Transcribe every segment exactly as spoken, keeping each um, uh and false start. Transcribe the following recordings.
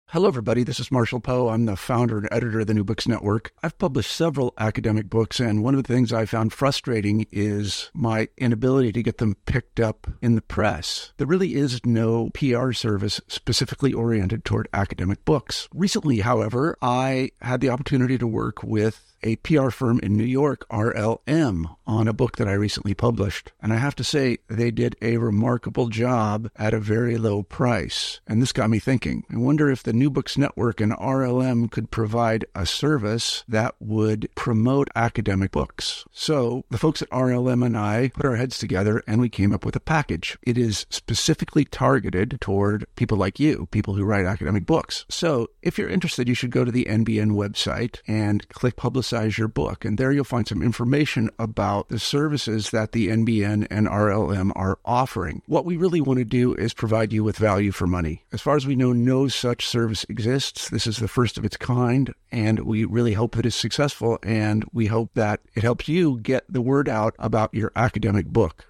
Hello, everybody. This is Marshall Poe. I'm the founder and editor of the New Books Network. I've published several academic books, and one of the things I found frustrating is my inability to get them picked up in the press. There really is no P R service specifically oriented toward academic books. Recently, however, I had the opportunity to work with a P R firm in New York, R L M, on a book that I recently published. And I have to say, they did a remarkable job at a very low price. And this got me thinking. I wonder if the New Books Network and R L M could provide a service that would promote academic books. So the folks at R L M and I put our heads together and we came up with a package. It is specifically targeted toward people like you, people who write academic books. So if you're interested, you should go to the N B N website and click Publicize your book. And there you'll find some information about the services that the N B N and R L M are offering. What we really want to do is provide you with value for money. As far as we know, no such service exists. This is the first of its kind, and we really hope that it's successful, and we hope that it helps you get the word out about your academic book.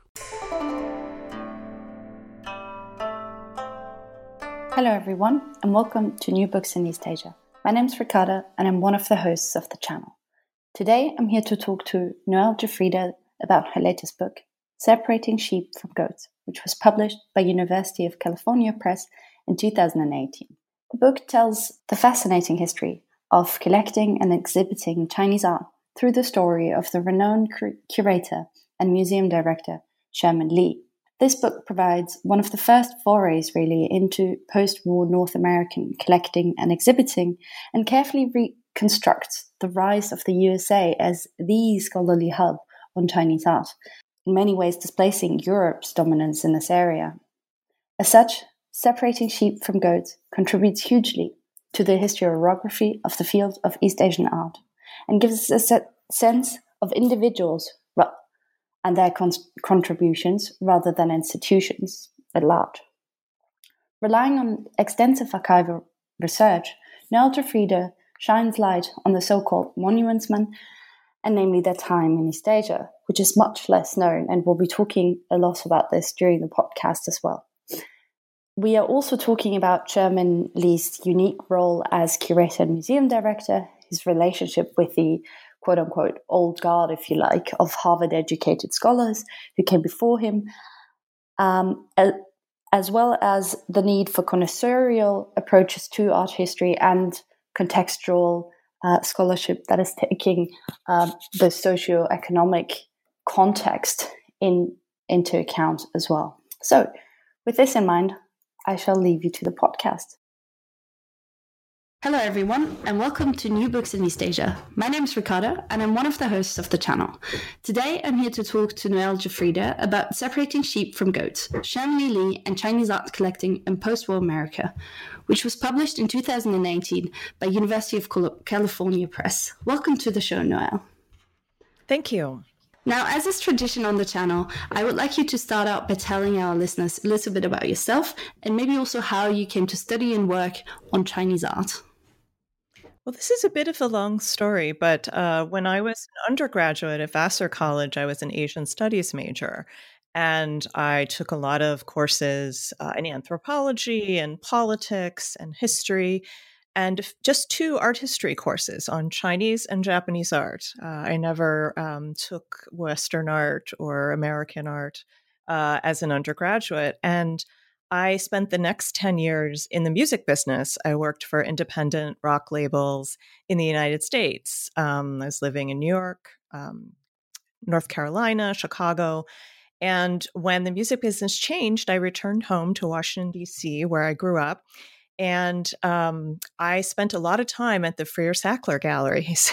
Hello everyone, and welcome to New Books in East Asia. My name's Ricarda, and I'm one of the hosts of the channel. Today, I'm here to talk to Noelle Giuffrida about her latest book, Separating Sheep from Goats, which was published by University of California Press in two thousand eighteen. The book tells the fascinating history of collecting and exhibiting Chinese art through the story of the renowned cur- curator and museum director, Sherman Li. This book provides one of the first forays, really, into post-war North American collecting and exhibiting, and carefully reconstructs the rise of the U S A as the scholarly hub on Chinese art, in many ways displacing Europe's dominance in this area. As such, Separating Sheep from Goats contributes hugely to the historiography of the field of East Asian art, and gives us a sense of individuals and their con- contributions rather than institutions at large. Relying on extensive archival research, Noelle Giuffrida shines light on the so-called monumentsmen, and namely their time in East Asia, which is much less known, and we'll be talking a lot about this during the podcast as well. We are also talking about Sherman Li's unique role as curator and museum director, his relationship with the quote-unquote old guard, if you like, of Harvard-educated scholars who came before him, um, as well as the need for connoisseurial approaches to art history and contextual uh, scholarship that is taking um, the socio-economic context in, into account as well. So, with this in mind, I shall leave you to the podcast. Hello everyone, and welcome to New Books in East Asia. My name is Ricarda, and I'm one of the hosts of the channel. Today I'm here to talk to Noelle Giuffrida about Separating Sheep from Goats, Sherman Li and Chinese art collecting in post-war America, which was published in two thousand eighteen by University of California Press. Welcome to the show, Noelle. Thank you. Now, as is tradition on the channel, I would like you to start out by telling our listeners a little bit about yourself, and maybe also how you came to study and work on Chinese art. Well, this is a bit of a long story, but uh, when I was an undergraduate at Vassar College, I was an Asian Studies major, and I took a lot of courses uh, in anthropology and politics and history, and just two art history courses on Chinese and Japanese art. Uh, I never um, took Western art or American art uh, as an undergraduate, and I spent the next ten years in the music business. I worked for independent rock labels in the United States. Um, I was living in New York, um, North Carolina, Chicago. And when the music business changed, I returned home to Washington, D C, where I grew up. And um, I spent a lot of time at the Freer Sackler Galleries.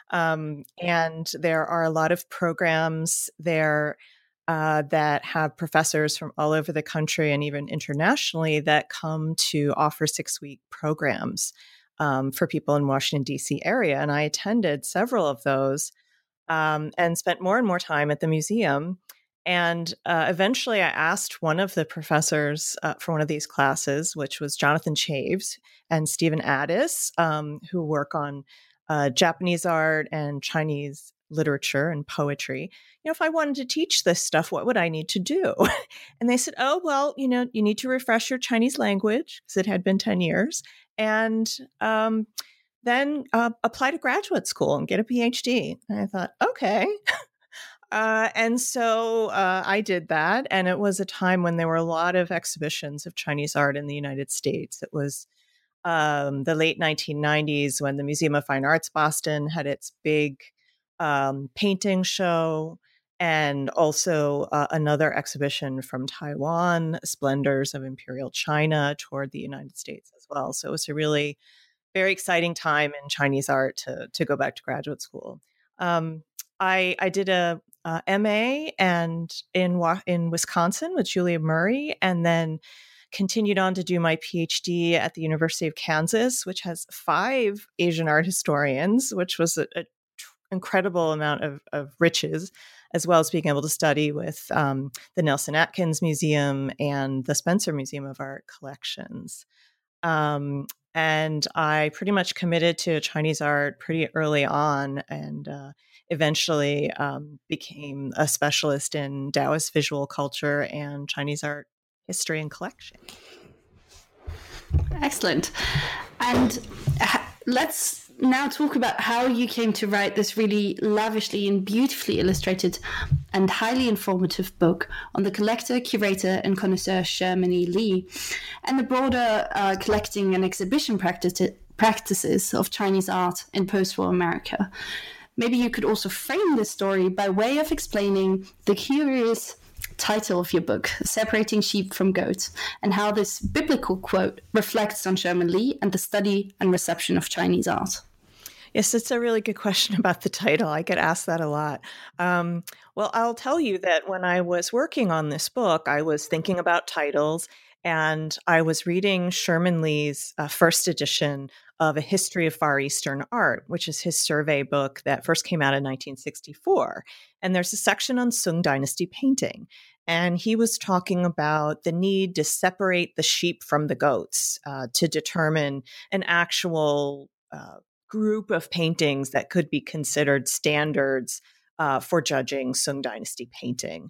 um, and there are a lot of programs there Uh, that have professors from all over the country and even internationally that come to offer six-week programs um, for people in Washington, D C area. And I attended several of those um, and spent more and more time at the museum. And uh, eventually I asked one of the professors uh, for one of these classes, which was Jonathan Chaves and Stephen Addis, um, who work on uh, Japanese art and Chinese literature and poetry. You know, if I wanted to teach this stuff, what would I need to do? And they said, oh, well, you know, you need to refresh your Chinese language because it had been ten years. and um, then uh, apply to graduate school and get a PhD. And I thought, okay. Uh, and so uh, I did that. And it was a time when there were a lot of exhibitions of Chinese art in the United States. It was um, the late nineteen nineties when the Museum of Fine Arts Boston had its big um, painting show, and also uh, another exhibition from Taiwan, Splendors of Imperial China, toured the United States as well. So it was a really very exciting time in Chinese art to, to go back to graduate school. Um, I, I did a, a M A and in in Wisconsin with Julia Murray, and then continued on to do my PhD at the University of Kansas, which has five Asian art historians, which was an incredible amount of, of riches, as well as being able to study with um, the Nelson Atkins Museum and the Spencer Museum of Art collections. Um, and I pretty much committed to Chinese art pretty early on, and uh, eventually um, became a specialist in Taoist visual culture and Chinese art history and collection. Excellent. And uh, let's now talk about how you came to write this really lavishly and beautifully illustrated and highly informative book on the collector, curator, and connoisseur Sherman E. Lee, and the broader uh, collecting and exhibition practice, practices of Chinese art in post-war America. Maybe you could also frame this story by way of explaining the curious title of your book, Separating Sheep from Goats, and how this biblical quote reflects on Sherman Lee and the study and reception of Chinese art. Yes, it's a really good question about the title. I get asked that a lot. Um, well, I'll tell you that when I was working on this book, I was thinking about titles, and I was reading Sherman Lee's uh, first edition of A History of Far Eastern Art, which is his survey book that first came out in nineteen sixty-four. And there's a section on Sung Dynasty painting. And he was talking about the need to separate the sheep from the goats uh, to determine an actual uh, group of paintings that could be considered standards uh, for judging Sung Dynasty painting.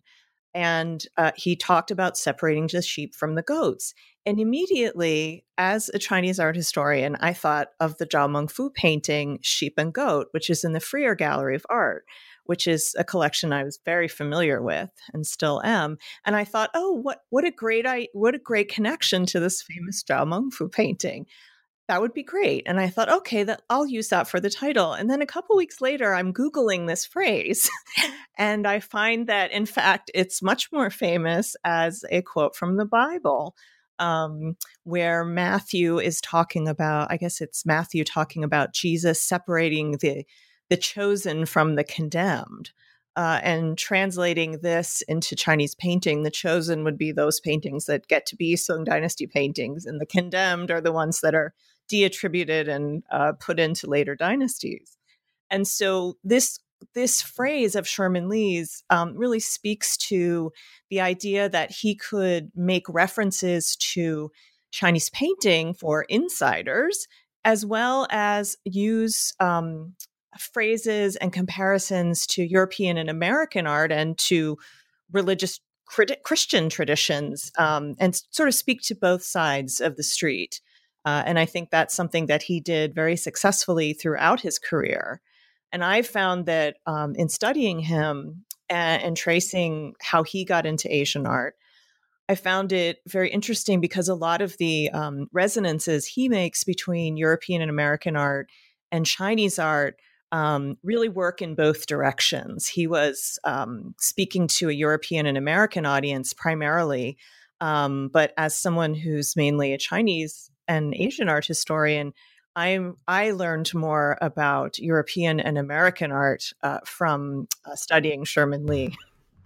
And uh, he talked about separating the sheep from the goats. And immediately, as a Chinese art historian, I thought of the Zhao Mengfu painting, Sheep and Goat, which is in the Freer Gallery of Art, which is a collection I was very familiar with and still am. And I thought, oh, what what a great I, what a great connection to this famous Zhao Mengfu painting. That would be great. And I thought, okay, that I'll use that for the title. And then a couple weeks later, I'm Googling this phrase, and I find that, in fact, it's much more famous as a quote from the Bible, um, where Matthew is talking about, I guess it's Matthew talking about Jesus separating the, the chosen from the condemned. Uh, and translating this into Chinese painting, the chosen would be those paintings that get to be Sung Dynasty paintings, and the condemned are the ones that are de-attributed and uh, put into later dynasties. And so this this phrase of Sherman Lee's um, really speaks to the idea that he could make references to Chinese painting for insiders, as well as use um, phrases and comparisons to European and American art and to religious Christian traditions, um, and sort of speak to both sides of the street. Uh, and I think that's something that he did very successfully throughout his career. And I found that um, in studying him and, and tracing how he got into Asian art, I found it very interesting because a lot of the um, resonances he makes between European and American art and Chinese art um, really work in both directions. He was um, speaking to a European and American audience primarily, um, but as someone who's mainly a Chinese and Asian art historian, I I learned more about European and American art uh, from uh, studying Sherman Lee.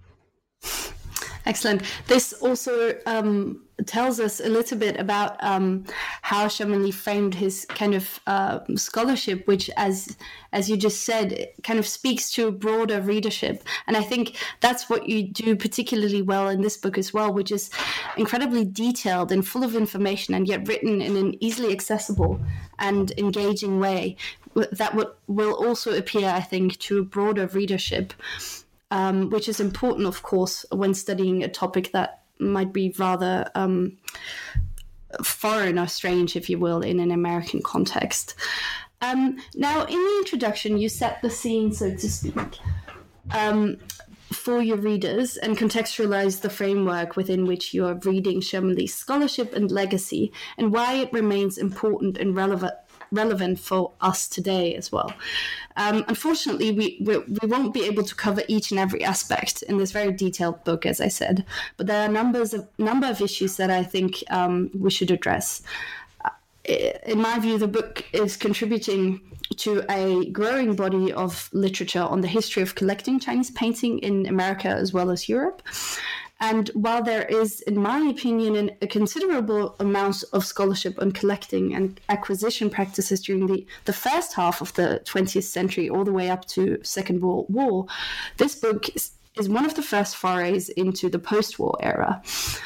Excellent. This also um, tells us a little bit about um, how Sherman Lee framed his kind of uh, scholarship, which, as as you just said, kind of speaks to a broader readership. And I think that's what you do particularly well in this book as well, which is incredibly detailed and full of information, and yet written in an easily accessible and engaging way that will, will also appear, I think, to a broader readership. Um, which is important, of course, when studying a topic that might be rather um, foreign or strange, if you will, in an American context. Um, now, in the introduction, you set the scene, so to speak, um, for your readers and contextualize the framework within which you are reading Sherman Lee's scholarship and legacy, and why it remains important and relevant relevant for us today as well. Um, unfortunately, we, we we won't be able to cover each and every aspect in this very detailed book, as I said, but there are numbers of number of issues that I think um, we should address. In my view, the book is contributing to a growing body of literature on the history of collecting Chinese painting in America as well as Europe. And while there is, in my opinion, a considerable amount of scholarship on collecting and acquisition practices during the, the first half of the twentieth century, all the way up to Second World War, this book is, is one of the first forays into the post-war era.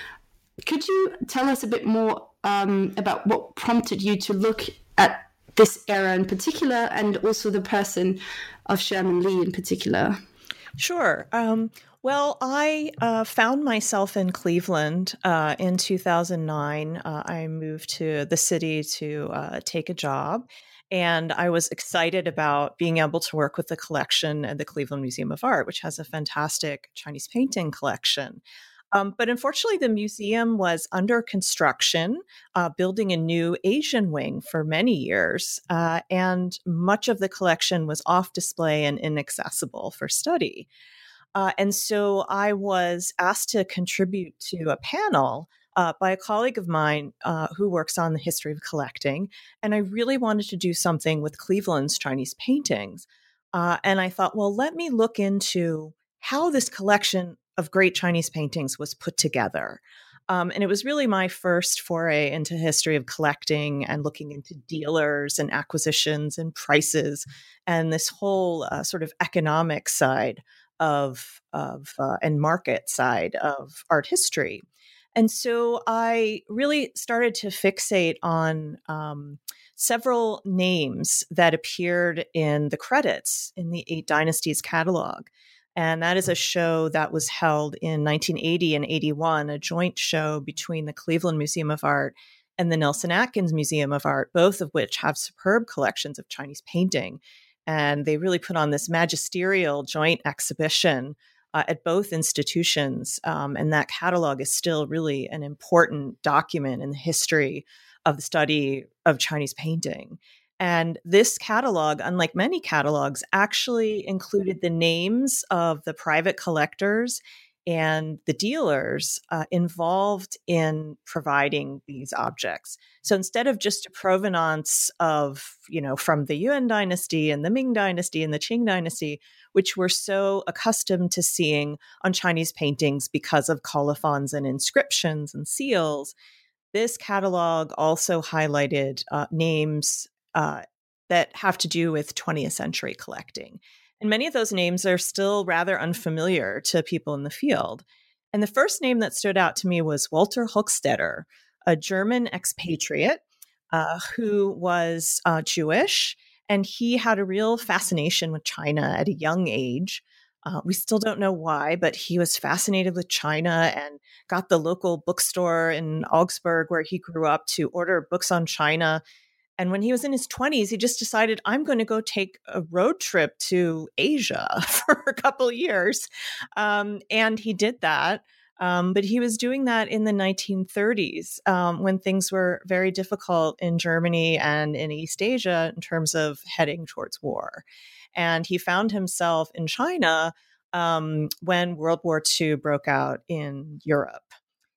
Could you tell us a bit more um, about what prompted you to look at this era in particular, and also the person of Sherman Lee in particular? Sure. Um, well, I uh, found myself in Cleveland uh, in two thousand nine. Uh, I moved to the city to uh, take a job, and I was excited about being able to work with the collection at the Cleveland Museum of Art, which has a fantastic Chinese painting collection. Um, but unfortunately, the museum was under construction, uh, building a new Asian wing for many years, uh, and much of the collection was off display and inaccessible for study. Uh, and so I was asked to contribute to a panel uh, by a colleague of mine uh, who works on the history of collecting. And I really wanted to do something with Cleveland's Chinese paintings. Uh, and I thought, well, let me look into how this collection of great Chinese paintings was put together. Um, and it was really my first foray into history of collecting and looking into dealers and acquisitions and prices and this whole uh, sort of economic side of, of uh, and market side of art history. And so I really started to fixate on um, several names that appeared in the credits in the Eight Dynasties catalog. And that is a show that was held in nineteen eighty and eighty-one, a joint show between the Cleveland Museum of Art and the Nelson Atkins Museum of Art, both of which have superb collections of Chinese painting. And they really put on this magisterial joint exhibition uh, at both institutions. Um, and that catalog is still really an important document in the history of the study of Chinese painting. And this catalog, unlike many catalogs, actually included the names of the private collectors and the dealers uh, involved in providing these objects. So instead of just a provenance of, you know, from the Yuan dynasty and the Ming dynasty and the Qing dynasty, which we're so accustomed to seeing on Chinese paintings because of colophons and inscriptions and seals, this catalog also highlighted uh, names Uh, that have to do with twentieth century collecting. And many of those names are still rather unfamiliar to people in the field. And the first name that stood out to me was Walter Hochstetter, a German expatriate uh, who was uh, Jewish, and he had a real fascination with China at a young age. Uh, we still don't know why, but he was fascinated with China and got the local bookstore in Augsburg, where he grew up, to order books on China. And when he was in his twenties, he just decided, I'm going to go take a road trip to Asia for a couple of years. Um, and he did that. Um, but he was doing that in the nineteen thirties um, when things were very difficult in Germany and in East Asia in terms of heading towards war. And he found himself in China um, when World War Two broke out in Europe.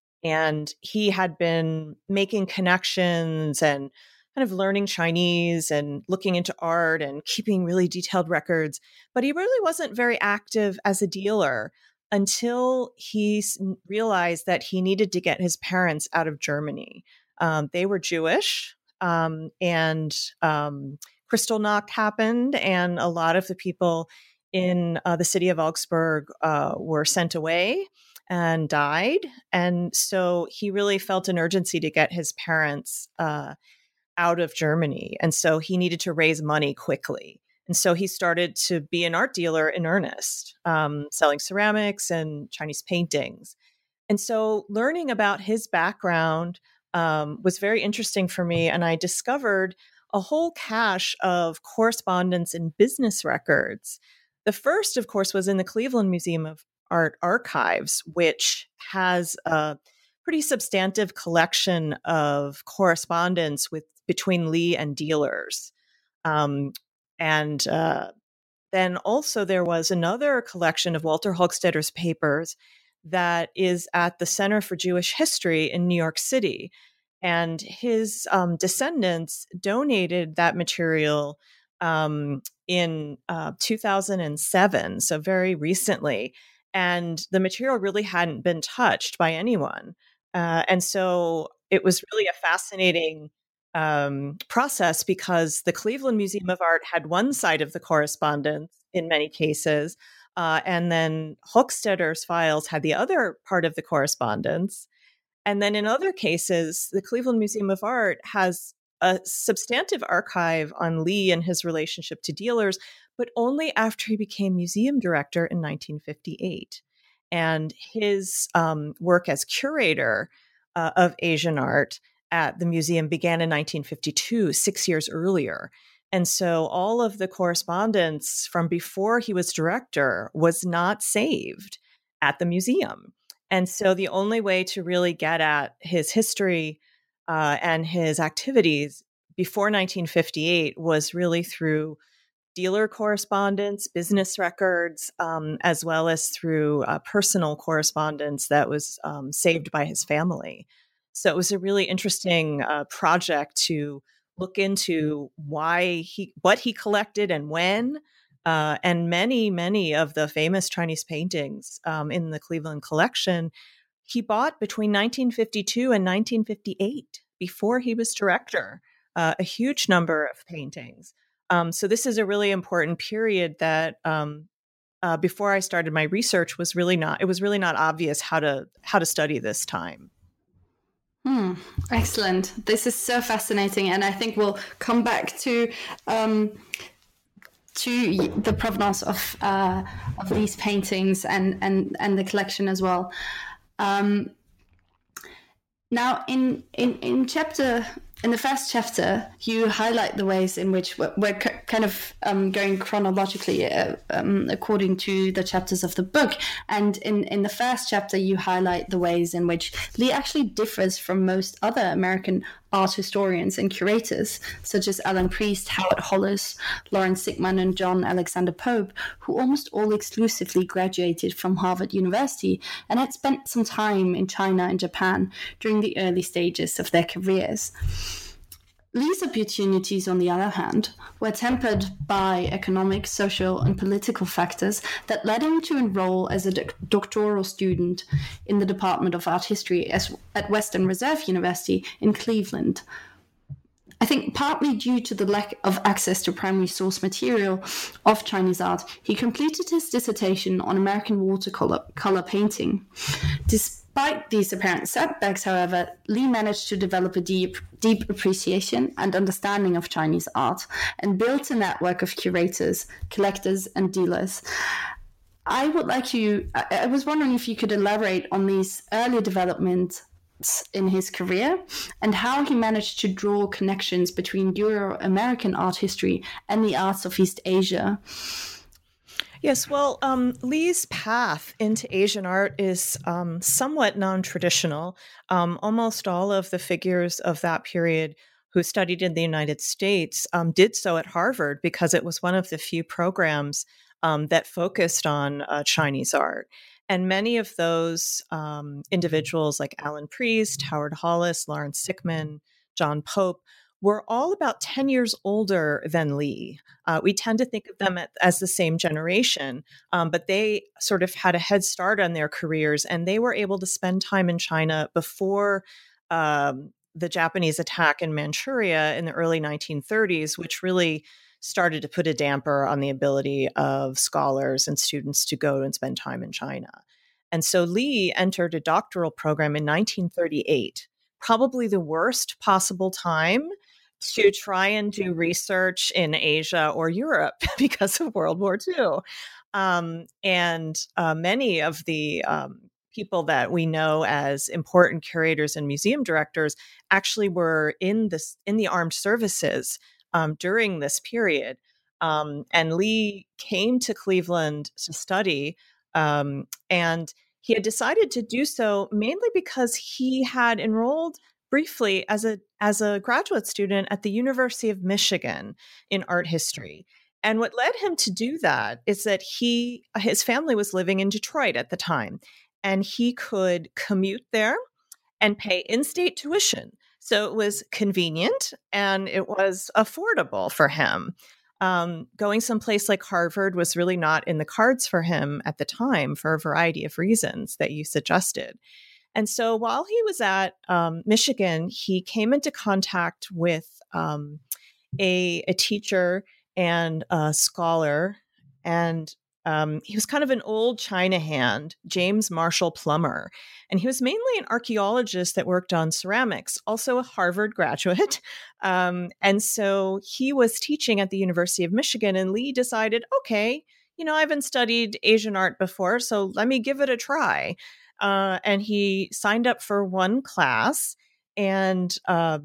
And he had been making connections and kind of learning Chinese and looking into art and keeping really detailed records. But he really wasn't very active as a dealer until he realized that he needed to get his parents out of Germany. Um, they were Jewish, um, and um, Kristallnacht happened, and a lot of the people in uh, the city of Augsburg uh, were sent away and died. And so he really felt an urgency to get his parents uh, out of Germany. And so he needed to raise money quickly. And so he started to be an art dealer in earnest, um, selling ceramics and Chinese paintings. And so learning about his background um, was very interesting for me. And I discovered a whole cache of correspondence and business records. The first, of course, was in the Cleveland Museum of Art Archives, which has a pretty substantive collection of correspondence with between Lee and dealers. Um, and uh, then also there was another collection of Walter Hochstetter's papers that is at the Center for Jewish History in New York City. And his um, descendants donated that material um, in uh, two thousand seven, so very recently. And the material really hadn't been touched by anyone. Uh, and so it was really a fascinating um, process because the Cleveland Museum of Art had one side of the correspondence in many cases, uh, and then Hochstetter's files had the other part of the correspondence. And then in other cases, the Cleveland Museum of Art has a substantive archive on Lee and his relationship to dealers, but only after he became museum director in nineteen fifty-eight. And his um, work as curator uh, of Asian art at the museum began in nineteen fifty-two, six years earlier. And so all of the correspondence from before he was director was not saved at the museum. And so the only way to really get at his history uh, and his activities before nineteen fifty-eight was really through dealer correspondence, business records, um, as well as through uh, personal correspondence that was um, saved by his family. So it was a really interesting uh, project to look into why he, what he collected and when. Uh, and many, many of the famous Chinese paintings um, in the Cleveland collection, he bought between nineteen fifty-two and nineteen fifty-eight before he was director, uh, a huge number of paintings. Um, so this is a really important period that um, uh, before I started my research was really not, it was really not obvious how to, how to study this time. Hmm, excellent. This is so fascinating. And I think we'll come back to um, to the provenance of uh, of these paintings and, and, and the collection as well. Um, now, in, in, in chapter in the first chapter, you highlight the ways in which we're, we're c- kind of um, going chronologically uh, um, according to the chapters of the book. And in, in the first chapter, you highlight the ways in which Lee actually differs from most other American art historians and curators, such as Alan Priest, Howard Hollis, Lawrence Sigman, and John Alexander Pope, who almost all exclusively graduated from Harvard University and had spent some time in China and Japan during the early stages of their careers. Lee's opportunities, on the other hand, were tempered by economic, social, and political factors that led him to enroll as a doc- doctoral student in the Department of Art History as, at Western Reserve University in Cleveland. I think partly due to the lack of access to primary source material of Chinese art, he completed his dissertation on American watercolor color painting. Despite these apparent setbacks, however, Lee managed to develop a deep, deep appreciation and understanding of Chinese art and built a network of curators, collectors, and dealers. I would like you, I was wondering if you could elaborate on these early developments in his career and how he managed to draw connections between Euro-American art history and the arts of East Asia. Yes, well, um, Lee's path into Asian art is um, somewhat non-traditional. Um, almost all of the figures of that period who studied in the United States um, did so at Harvard because it was one of the few programs um, that focused on uh, Chinese art. And many of those um, individuals like Alan Priest, Howard Hollis, Lawrence Sigman, John Pope, were all about ten years older than Lee. Uh, we tend to think of them at, as the same generation, um, but they sort of had a head start on their careers, and they were able to spend time in China before um, the Japanese attack in Manchuria in the early nineteen thirties, which really started to put a damper on the ability of scholars and students to go and spend time in China. And so Lee entered a doctoral program in nineteen thirty-eight, probably the worst possible time to try and do research in Asia or Europe because of World War Two. Um, and uh, many of the um, people that we know as important curators and museum directors actually were in this in the armed services um, during this period. Um, and Lee came to Cleveland to study, um, and he had decided to do so mainly because he had enrolled briefly as a as a graduate student at the University of Michigan in art history. And what led him to do that is that he his family was living in Detroit at the time, and he could commute there and pay in-state tuition. So it was convenient and it was affordable for him. Um, going someplace like Harvard was really not in the cards for him at the time for a variety of reasons that you suggested. And so while he was at um, Michigan, he came into contact with um, a, a teacher and a scholar, and um, he was kind of an old China hand, James Marshall Plummer. And he was mainly an archaeologist that worked on ceramics, also a Harvard graduate. Um, and so he was teaching at the University of Michigan, and Lee decided, okay, you know, I haven't studied Asian art before, so let me give it a try. Uh, and he signed up for one class, and uh,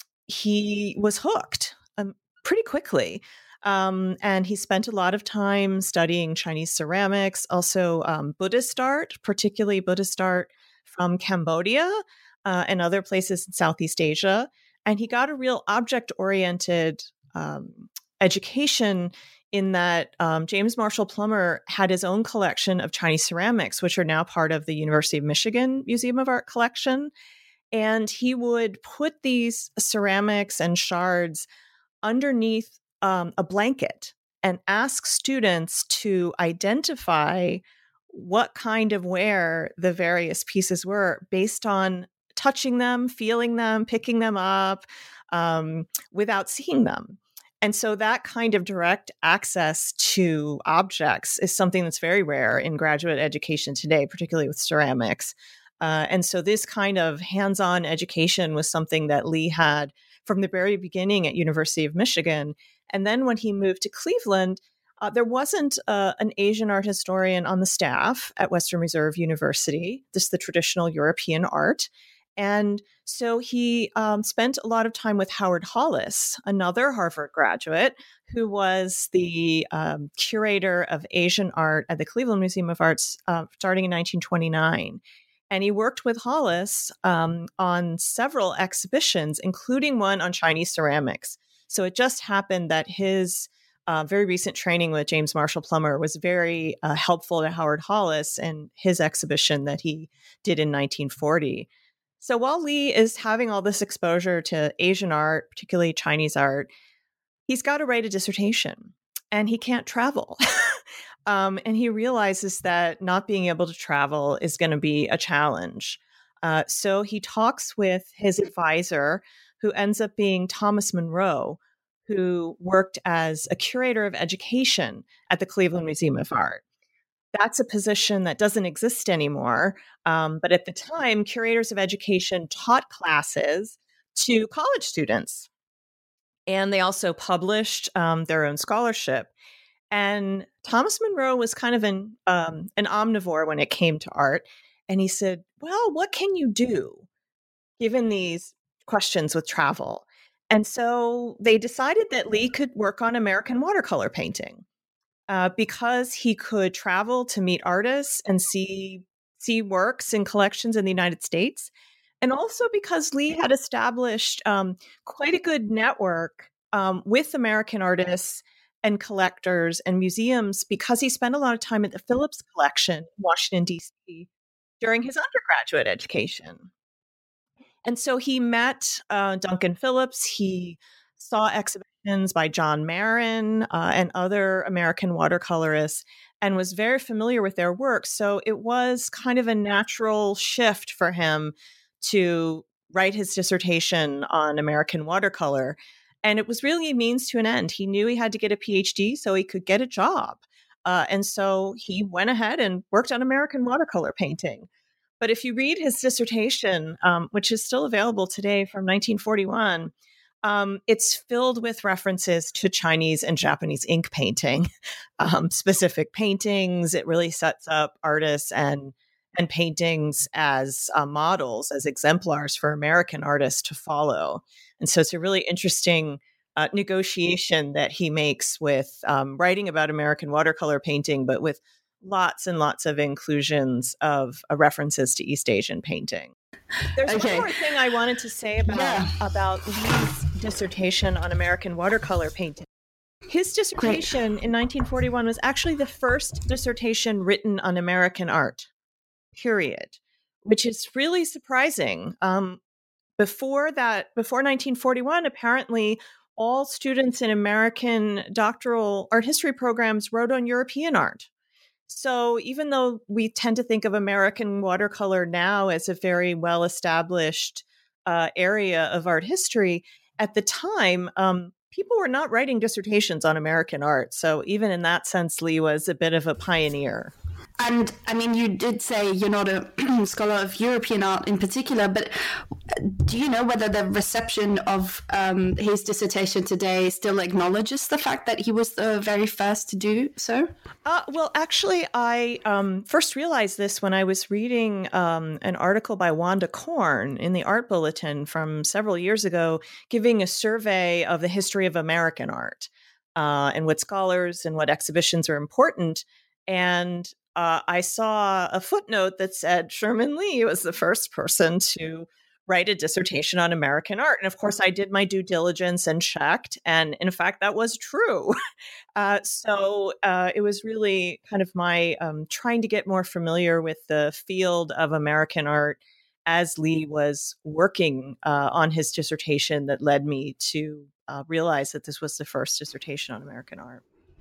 he was hooked um, pretty quickly. Um, and he spent a lot of time studying Chinese ceramics, also um, Buddhist art, particularly Buddhist art from Cambodia uh, and other places in Southeast Asia. And he got a real object-oriented um, education in that um, James Marshall Plummer had his own collection of Chinese ceramics, which are now part of the University of Michigan Museum of Art collection. And he would put these ceramics and shards underneath um, a blanket and ask students to identify what kind of wear the various pieces were based on touching them, feeling them, picking them up um, without seeing them. And so that kind of direct access to objects is something that's very rare in graduate education today, particularly with ceramics. Uh, and so this kind of hands-on education was something that Lee had from the very beginning at University of Michigan. And then when he moved to Cleveland, uh, there wasn't uh, an Asian art historian on the staff at Western Reserve University, just the traditional European art. And so he um, spent a lot of time with Howard Hollis, another Harvard graduate, who was the um, curator of Asian art at the Cleveland Museum of Arts uh, starting in nineteen twenty-nine. And he worked with Hollis um, on several exhibitions, including one on Chinese ceramics. So it just happened that his uh, very recent training with James Marshall Plummer was very uh, helpful to Howard Hollis and his exhibition that he did in nineteen forty. So while Lee is having all this exposure to Asian art, particularly Chinese art, he's got to write a dissertation and he can't travel. um, and he realizes that not being able to travel is going to be a challenge. Uh, so he talks with his advisor, who ends up being Thomas Monroe, who worked as a curator of education at the Cleveland Museum of Art. That's a position that doesn't exist anymore. Um, but at the time, curators of education taught classes to college students. And they also published um, their own scholarship. And Thomas Monroe was kind of an, um, an omnivore when it came to art. And he said, well, what can you do given these questions with travel? And so they decided that Lee could work on American watercolor painting. Uh, because he could travel to meet artists and see see works in collections in the United States, and also because Lee had established um, quite a good network um, with American artists and collectors and museums, because he spent a lot of time at the Phillips Collection in Washington, D C during his undergraduate education. And so he met uh, Duncan Phillips. He saw exhibitions by John Marin uh, and other American watercolorists and was very familiar with their work. So it was kind of a natural shift for him to write his dissertation on American watercolor. And it was really a means to an end. He knew he had to get a PhD so he could get a job. Uh, and so he went ahead and worked on American watercolor painting. But if you read his dissertation, um, which is still available today from nineteen forty-one, Um, it's filled with references to Chinese and Japanese ink painting, um, specific paintings. It really sets up artists and and paintings as uh, models, as exemplars for American artists to follow. And so it's a really interesting uh, negotiation that he makes with um, writing about American watercolor painting, but with lots and lots of inclusions of uh, references to East Asian painting. There's okay. one more thing I wanted to say about, yeah. about Lee's dissertation on American watercolor painting. His dissertation Great. in nineteen forty-one was actually the first dissertation written on American art, period, which is really surprising. Um, before that, before nineteen forty-one, apparently all students in American doctoral art history programs wrote on European art. So even though we tend to think of American watercolor now as a very well-established uh, area of art history, at the time, um, people were not writing dissertations on American art. So even in that sense, Lee was a bit of a pioneer. And I mean, you did say you're not a scholar of European art in particular, but do you know whether the reception of um, his dissertation today still acknowledges the fact that he was the very first to do so? Uh, well, actually, I um, first realized this when I was reading um, an article by Wanda Korn in the Art Bulletin from several years ago, giving a survey of the history of American art uh, and what scholars and what exhibitions are important. And Uh, I saw a footnote that said Sherman Lee was the first person to write a dissertation on American art. And of course, I did my due diligence and checked. And in fact, that was true. uh, so uh, it was really kind of my um, trying to get more familiar with the field of American art as Lee was working uh, on his dissertation that led me to uh, realize that this was the first dissertation on American art.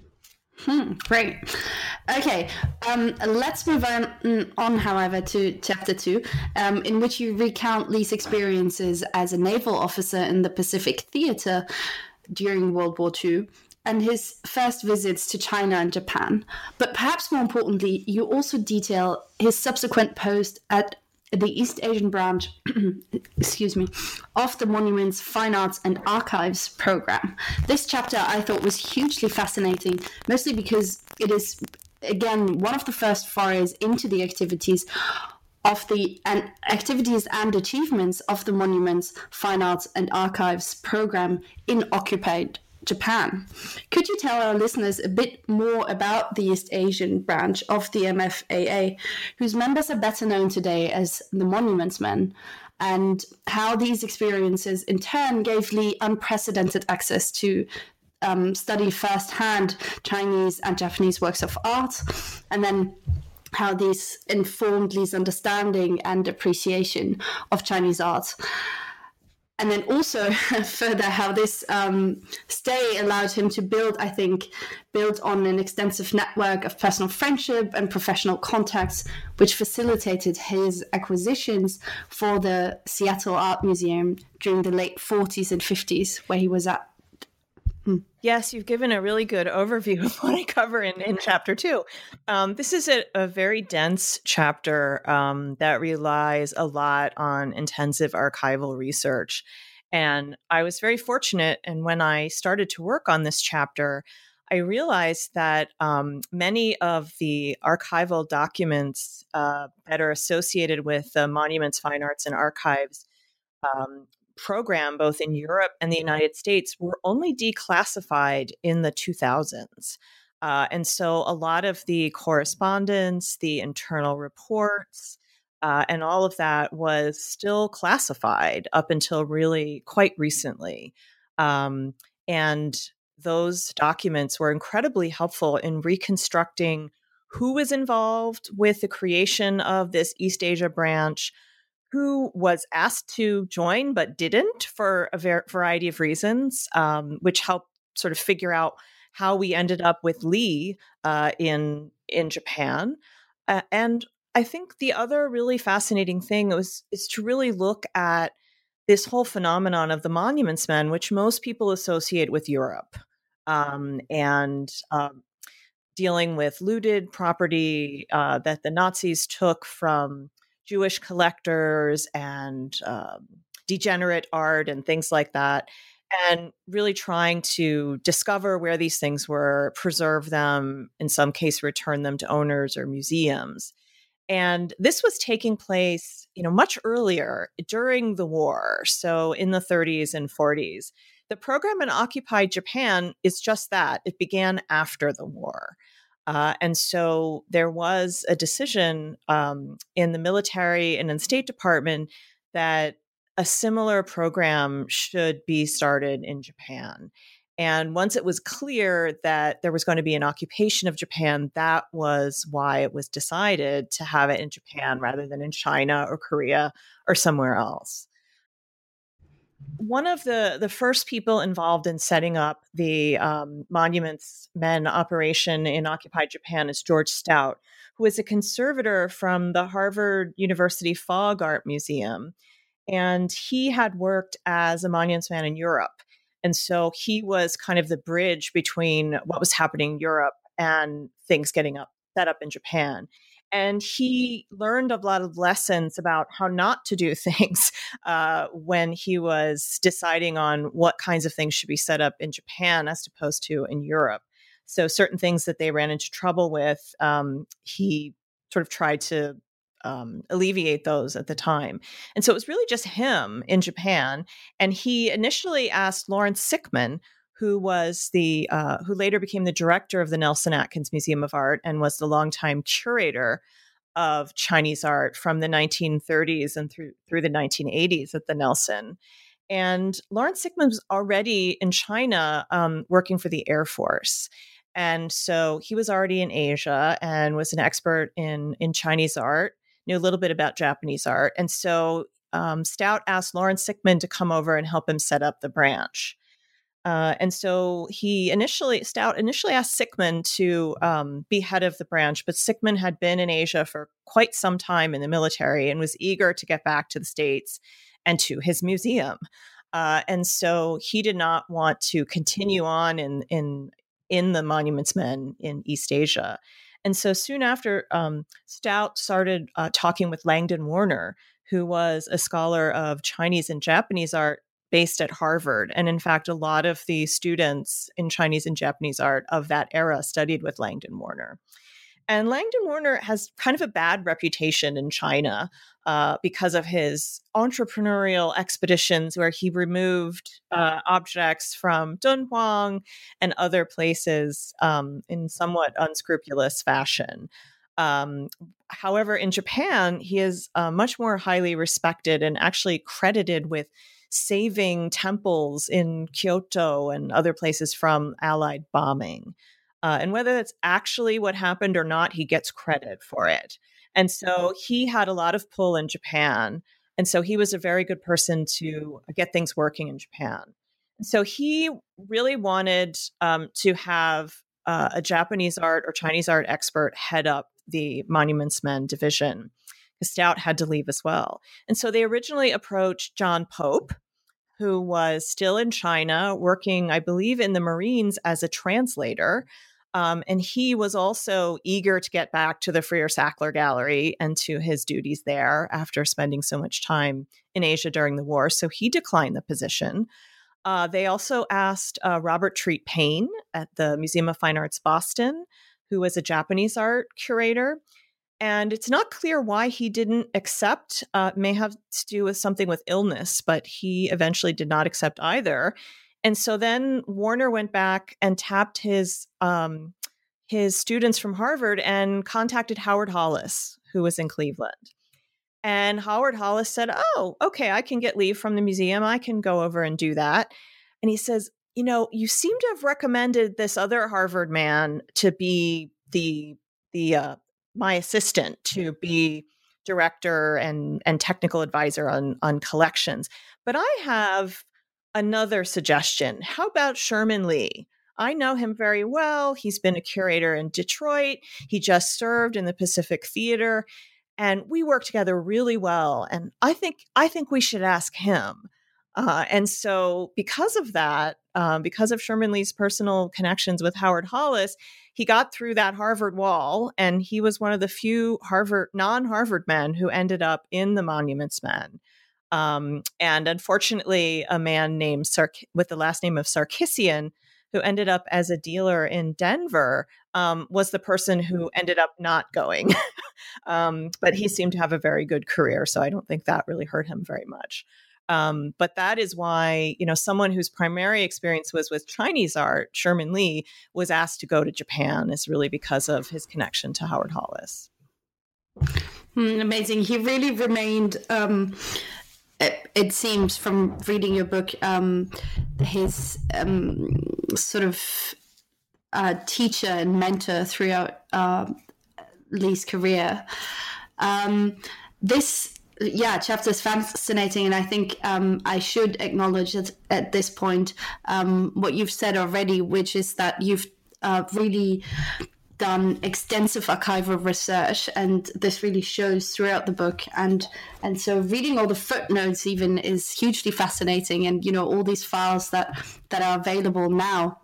Hmm, great. Okay, um, let's move on, on, however, to chapter two, um, in which you recount Lee's experiences as a naval officer in the Pacific Theater during World War Two and his first visits to China and Japan. But perhaps more importantly, you also detail his subsequent post at the East Asian branch, excuse me, of the Monuments, Fine Arts and Archives program. This chapter I thought was hugely fascinating, mostly because it is, again, one of the first forays into the activities of the and activities and achievements of the Monuments, Fine Arts and Archives program in occupied Japan. Could you tell our listeners a bit more about the East Asian branch of the M F A A, whose members are better known today as the Monuments Men, and how these experiences in turn gave Lee unprecedented access to um, study firsthand Chinese and Japanese works of art, and then how these informed Lee's understanding and appreciation of Chinese art. And then also further how this um, stay allowed him to build, I think, build on an extensive network of personal friendship and professional contacts, which facilitated his acquisitions for the Seattle Art Museum during the late forties and fifties, where he was at. Hmm. Yes, you've given a really good overview of what I cover in, in chapter two. Um, this is a, a very dense chapter um, that relies a lot on intensive archival research. And I was very fortunate. And when I started to work on this chapter, I realized that um, many of the archival documents uh, that are associated with the Monuments, Fine Arts, and Archives um, program, both in Europe and the United States, were only declassified in the two thousands. Uh, and so a lot of the correspondence, the internal reports, uh, and all of that was still classified up until really quite recently. Um, and those documents were incredibly helpful in reconstructing who was involved with the creation of this East Asia branch, who was asked to join but didn't for a ver- variety of reasons, um, which helped sort of figure out how we ended up with Lee uh, in in Japan. Uh, and I think the other really fascinating thing was is to really look at this whole phenomenon of the Monuments Men, which most people associate with Europe, um, and um, dealing with looted property uh, that the Nazis took from Jewish collectors and um, degenerate art and things like that, and really trying to discover where these things were, preserve them, in some case return them to owners or museums. And this was taking place, you know, much earlier during the war. So in the thirties and forties. The program in occupied Japan is just that. It began after the war. Uh, and so there was a decision um, in the military and in the State Department that a similar program should be started in Japan. And once it was clear that there was going to be an occupation of Japan, that was why it was decided to have it in Japan rather than in China or Korea or somewhere else. One of the, the first people involved in setting up the um, Monuments Men operation in occupied Japan is George Stout, who is a conservator from the Harvard University Fogg Art Museum. And he had worked as a Monuments Man in Europe. And so he was kind of the bridge between what was happening in Europe and things getting up set up in Japan. And he learned a lot of lessons about how not to do things uh, when he was deciding on what kinds of things should be set up in Japan as opposed to in Europe. So certain things that they ran into trouble with, um, he sort of tried to um, alleviate those at the time. And so it was really just him in Japan. And he initially asked Lawrence Sickman, who was the uh, who later became the director of the Nelson Atkins Museum of Art and was the longtime curator of Chinese art from the nineteen thirties and through through the nineteen eighties at the Nelson. And Lawrence Sickman was already in China um, working for the Air Force. And so he was already in Asia and was an expert in, in Chinese art, knew a little bit about Japanese art. And so um, Stout asked Lawrence Sickman to come over and help him set up the branch. Uh, and so he initially, Stout initially asked Sickman to um, be head of the branch, but Sickman had been in Asia for quite some time in the military and was eager to get back to the States and to his museum. Uh, and so he did not want to continue on in, in, in the Monuments Men in East Asia. And so soon after, um, Stout started uh, talking with Langdon Warner, who was a scholar of Chinese and Japanese art based at Harvard. And in fact, a lot of the students in Chinese and Japanese art of that era studied with Langdon Warner. And Langdon Warner has kind of a bad reputation in China uh, because of his entrepreneurial expeditions where he removed uh, objects from Dunhuang and other places um, in somewhat unscrupulous fashion. Um, however, in Japan, he is uh, much more highly respected and actually credited with saving temples in Kyoto and other places from Allied bombing. Uh, and whether that's actually what happened or not, he gets credit for it. And so he had a lot of pull in Japan. And so he was a very good person to get things working in Japan. And so he really wanted um, to have uh, a Japanese art or Chinese art expert head up the Monuments Men division. Stout had to leave as well. And so they originally approached John Pope, who was still in China working, I believe, in the Marines as a translator. Um, and he was also eager to get back to the Freer-Sackler Gallery and to his duties there after spending so much time in Asia during the war. So he declined the position. Uh, they also asked uh, Robert Treat Paine at the Museum of Fine Arts Boston, who was a Japanese art curator. And it's not clear why he didn't accept. Uh, may have to do with something with illness, but he eventually did not accept either. And so then Warner went back and tapped his um, his students from Harvard and contacted Howard Hollis, who was in Cleveland. And Howard Hollis said, oh, okay, I can get leave from the museum. I can go over and do that. And he says, you know, you seem to have recommended this other Harvard man to be the the uh, my assistant, to be director and, and technical advisor on, on collections. But I have another suggestion. How about Sherman Lee? I know him very well. He's been a curator in Detroit. He just served in the Pacific Theater, and we work together really well. And I think I think we should ask him. Uh, and so because of that, um, because of Sherman Lee's personal connections with Howard Hollis, he got through that Harvard wall, and he was one of the few Harvard non-Harvard men who ended up in the Monuments Men. Um, and unfortunately, a man named Sark- with the last name of Sarkisian, who ended up as a dealer in Denver, um, was the person who ended up not going. um, but he seemed to have a very good career, so I don't think that really hurt him very much. Um, but that is why, you know, someone whose primary experience was with Chinese art, Sherman Lee, was asked to go to Japan, is really because of his connection to Howard Hollis. Mm, amazing. He really remained, um, it, it seems from reading your book, um, his um, sort of uh, teacher and mentor throughout uh, Lee's career. Um, this Yeah, chapter is fascinating, and I think um, I should acknowledge that at this point um, what you've said already, which is that you've uh, really done extensive archival research, and this really shows throughout the book. And and so reading all the footnotes even is hugely fascinating, and you know all these files that that are available now.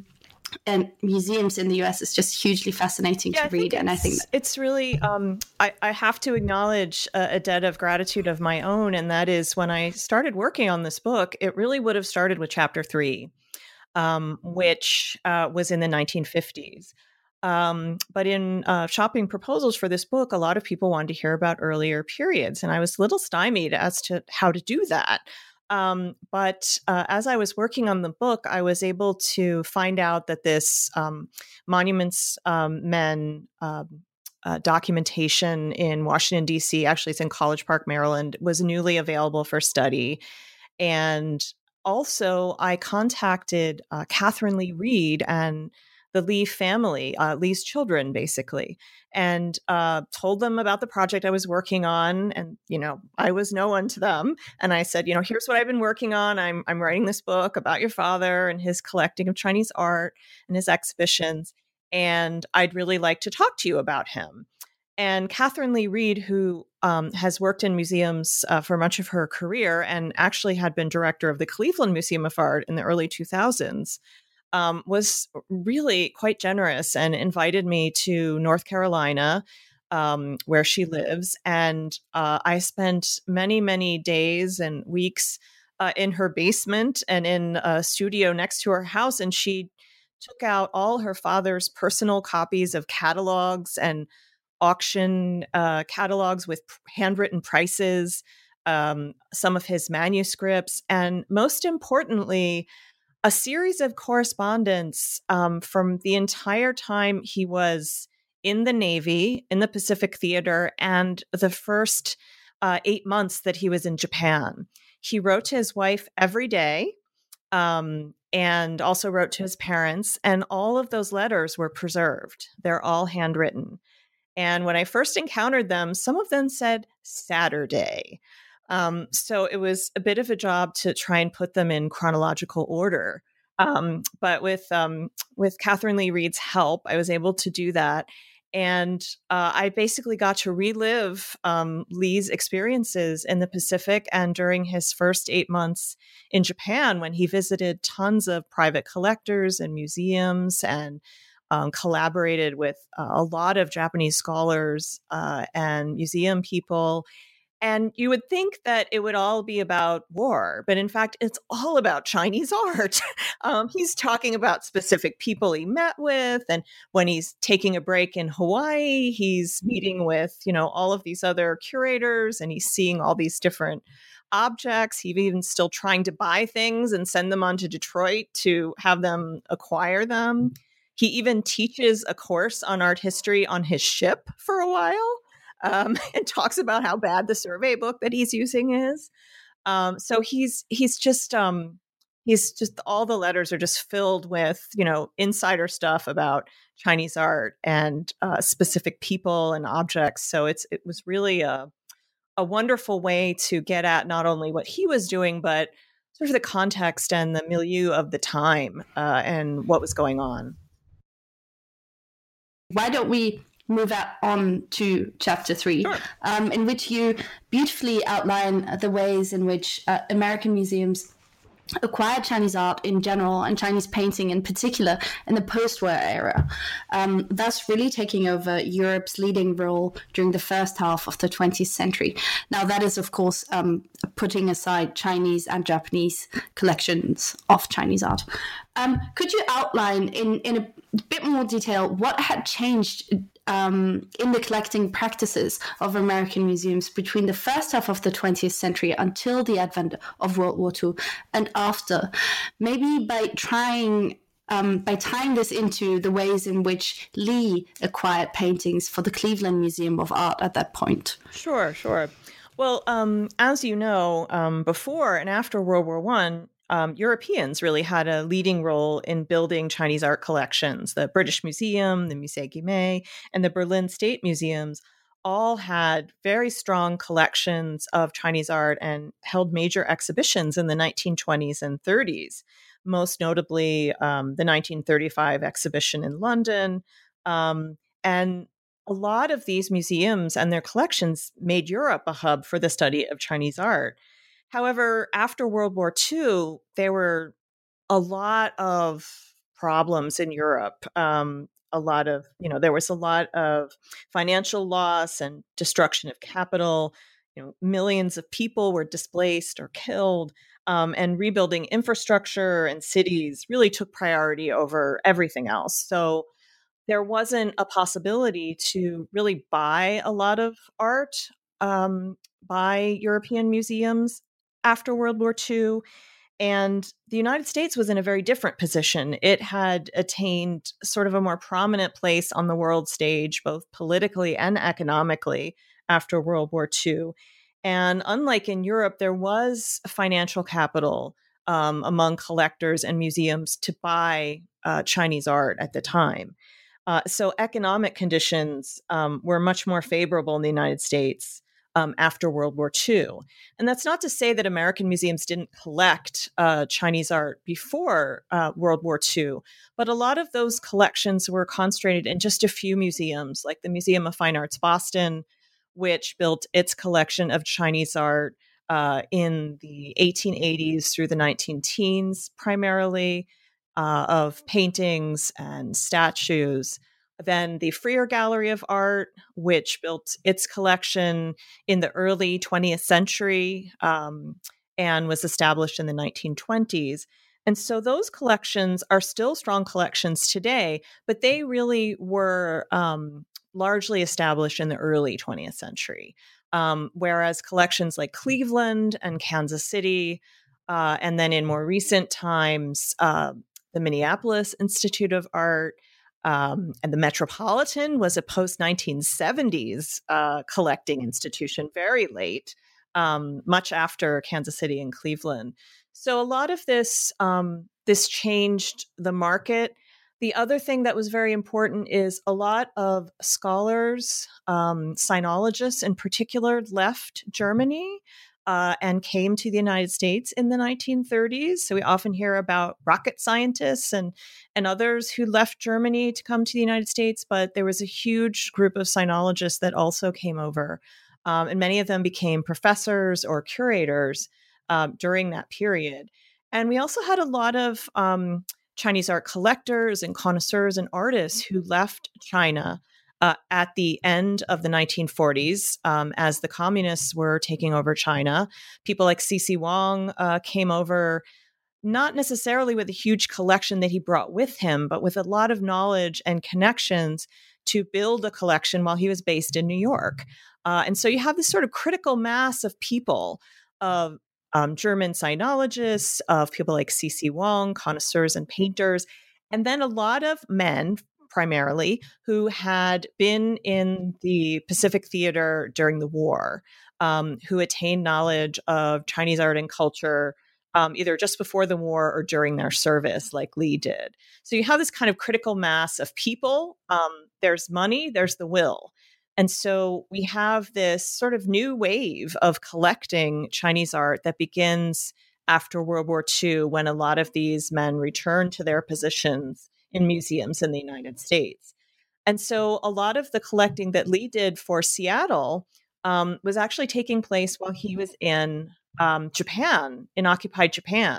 And museums in the U S is just hugely fascinating yeah, to read. I and I think that- it's really, um, I, I have to acknowledge a, a debt of gratitude of my own. And that is when I started working on this book, it really would have started with chapter three, um, which uh, was in the nineteen fifties. Um, but in uh, shopping proposals for this book, a lot of people wanted to hear about earlier periods. And I was a little stymied as to how to do that. Um, but uh, as I was working on the book, I was able to find out that this um, Monuments um, Men um, uh, documentation in Washington, D C, actually it's in College Park, Maryland, was newly available for study. And also I contacted uh, Catherine Lee Reed and the Lee family, uh, Lee's children, basically, and uh, told them about the project I was working on. And, you know, I was no one to them. And I said, you know, here's what I've been working on. I'm, I'm writing this book about your father and his collecting of Chinese art and his exhibitions. And I'd really like to talk to you about him. And Catherine Lee Reed, who um, has worked in museums uh, for much of her career and actually had been director of the Cleveland Museum of Art in the early two thousands, Um, was really quite generous and invited me to North Carolina, um, where she lives. And uh, I spent many, many days and weeks uh, in her basement and in a studio next to her house. And she took out all her father's personal copies of catalogs and auction uh, catalogs with handwritten prices, um, some of his manuscripts, and most importantly, a series of correspondence um, from the entire time he was in the Navy, in the Pacific Theater, and the first uh, eight months that he was in Japan. He wrote to his wife every day um, and also wrote to his parents, and all of those letters were preserved. They're all handwritten. And when I first encountered them, some of them said Saturday. Um, so it was a bit of a job to try and put them in chronological order. Um, but with um, with Catherine Lee Reed's help, I was able to do that. And uh, I basically got to relive um, Lee's experiences in the Pacific and during his first eight months in Japan, when he visited tons of private collectors and museums and um, collaborated with uh, a lot of Japanese scholars uh, and museum people. And you would think that it would all be about war, but in fact, it's all about Chinese art. um, he's talking about specific people he met with, and when he's taking a break in Hawaii, he's meeting with, you know, all of these other curators, and he's seeing all these different objects. He's even still trying to buy things and send them on to Detroit to have them acquire them. He even teaches a course on art history on his ship for a while. Um, and talks about how bad the survey book that he's using is. Um, so he's he's just um, he's just all the letters are just filled with, you know, insider stuff about Chinese art and uh, specific people and objects. So it's it was really a a wonderful way to get at not only what he was doing, but sort of the context and the milieu of the time uh, and what was going on. Why don't we move on to chapter three, sure. um, in which you beautifully outline the ways in which uh, American museums acquired Chinese art in general and Chinese painting in particular in the post-war era, um, thus really taking over Europe's leading role during the first half of the twentieth century. Now, that is, of course, um, putting aside Chinese and Japanese collections of Chinese art. Um, could you outline in, in a bit more detail what had changed Um, in the collecting practices of American museums between the first half of the twentieth century until the advent of World War Two and after? Maybe by trying, um, by tying this into the ways in which Lee acquired paintings for the Cleveland Museum of Art at that point. Sure, sure. Well, um, as you know, um, before and after World War One, Um, Europeans really had a leading role in building Chinese art collections. The British Museum, the Musée Guimet, and the Berlin State Museums all had very strong collections of Chinese art and held major exhibitions in the nineteen twenties and thirties, most notably um, the nineteen thirty-five exhibition in London. Um, and a lot of these museums and their collections made Europe a hub for the study of Chinese art. However, after World War Two, there were a lot of problems in Europe. Um, a lot of, you know, there was a lot of financial loss and destruction of capital. You know, millions of people were displaced or killed, um, and rebuilding infrastructure and cities really took priority over everything else. So there wasn't a possibility to really buy a lot of art um, by European museums after World War Two. And the United States was in a very different position. It had attained sort of a more prominent place on the world stage, both politically and economically, after World War Two. And unlike in Europe, there was financial capital um, among collectors and museums to buy uh, Chinese art at the time. Uh, so economic conditions um, were much more favorable in the United States um, after World War Two. And that's not to say that American museums didn't collect uh, Chinese art before uh, World War Two, but a lot of those collections were concentrated in just a few museums, like the Museum of Fine Arts Boston, which built its collection of Chinese art uh, in the eighteen eighties through the nineteen teens, primarily. Uh, of paintings and statues. Then the Freer Gallery of Art, which built its collection in the early twentieth century um, and was established in the nineteen twenties. And so those collections are still strong collections today, but they really were um, largely established in the early twentieth century. Um, whereas collections like Cleveland and Kansas City, uh, and then in more recent times, uh, the Minneapolis Institute of Art, um, and the Metropolitan was a post nineteen seventies uh, collecting institution, very late, um, much after Kansas City and Cleveland. So a lot of this um, this changed the market. The other thing that was very important is a lot of scholars, um, sinologists in particular, left Germany uh, and came to the United States in the nineteen thirties. So we often hear about rocket scientists and, and others who left Germany to come to the United States, but there was a huge group of sinologists that also came over. Um, and many of them became professors or curators uh, during that period. And we also had a lot of um, Chinese art collectors and connoisseurs and artists who left China uh, at the end of the nineteen forties um, as the communists were taking over China. People like C C Wang uh, came over, not necessarily with a huge collection that he brought with him, but with a lot of knowledge and connections to build a collection while he was based in New York. Uh, and so you have this sort of critical mass of people, of um, German sinologists, of people like C C Wang, connoisseurs and painters, and then a lot of men, primarily, who had been in the Pacific Theater during the war, um, who attained knowledge of Chinese art and culture Um, either just before the war or during their service, like Lee did. So you have this kind of critical mass of people. Um, there's money, there's the will. And so we have this sort of new wave of collecting Chinese art that begins after World War Two, when a lot of these men return to their positions in museums in the United States. And so a lot of the collecting that Lee did for Seattle um, was actually taking place while he was in Um, Japan, in occupied Japan.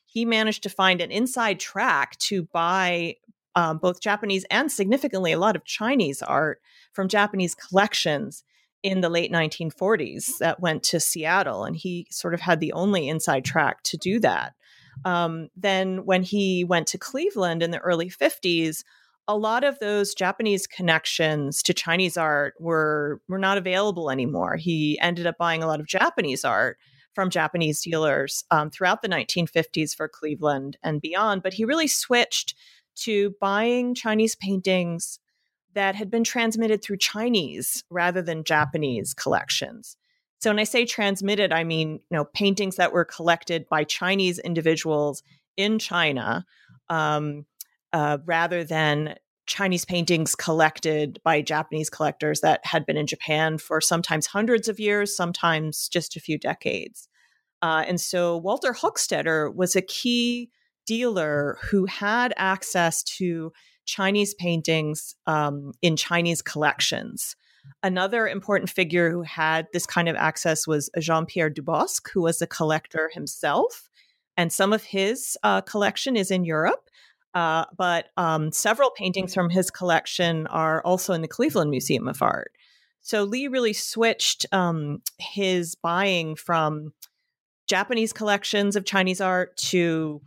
he managed to find an inside track to buy um, both Japanese and significantly a lot of Chinese art from Japanese collections in the late nineteen forties that went to Seattle. And he sort of had the only inside track to do that. Um, then when he went to Cleveland in the early fifties, a lot of those Japanese connections to Chinese art were, were not available anymore. He ended up buying a lot of Japanese art from Japanese dealers um, throughout the nineteen fifties for Cleveland and beyond. But he really switched to buying Chinese paintings that had been transmitted through Chinese rather than Japanese collections. So when I say transmitted, I mean, you know, paintings that were collected by Chinese individuals in China, um, uh, rather than Chinese paintings collected by Japanese collectors that had been in Japan for sometimes hundreds of years, sometimes just a few decades. Uh, and so Walter Hochstetter was a key dealer who had access to Chinese paintings um, in Chinese collections. Another important figure who had this kind of access was Jean-Pierre Dubosc, who was a collector himself. And some of his uh, collection is in Europe. Uh, but um, several paintings from his collection are also in the Cleveland Museum of Art. So Lee really switched um, his buying from Japanese collections of Chinese art to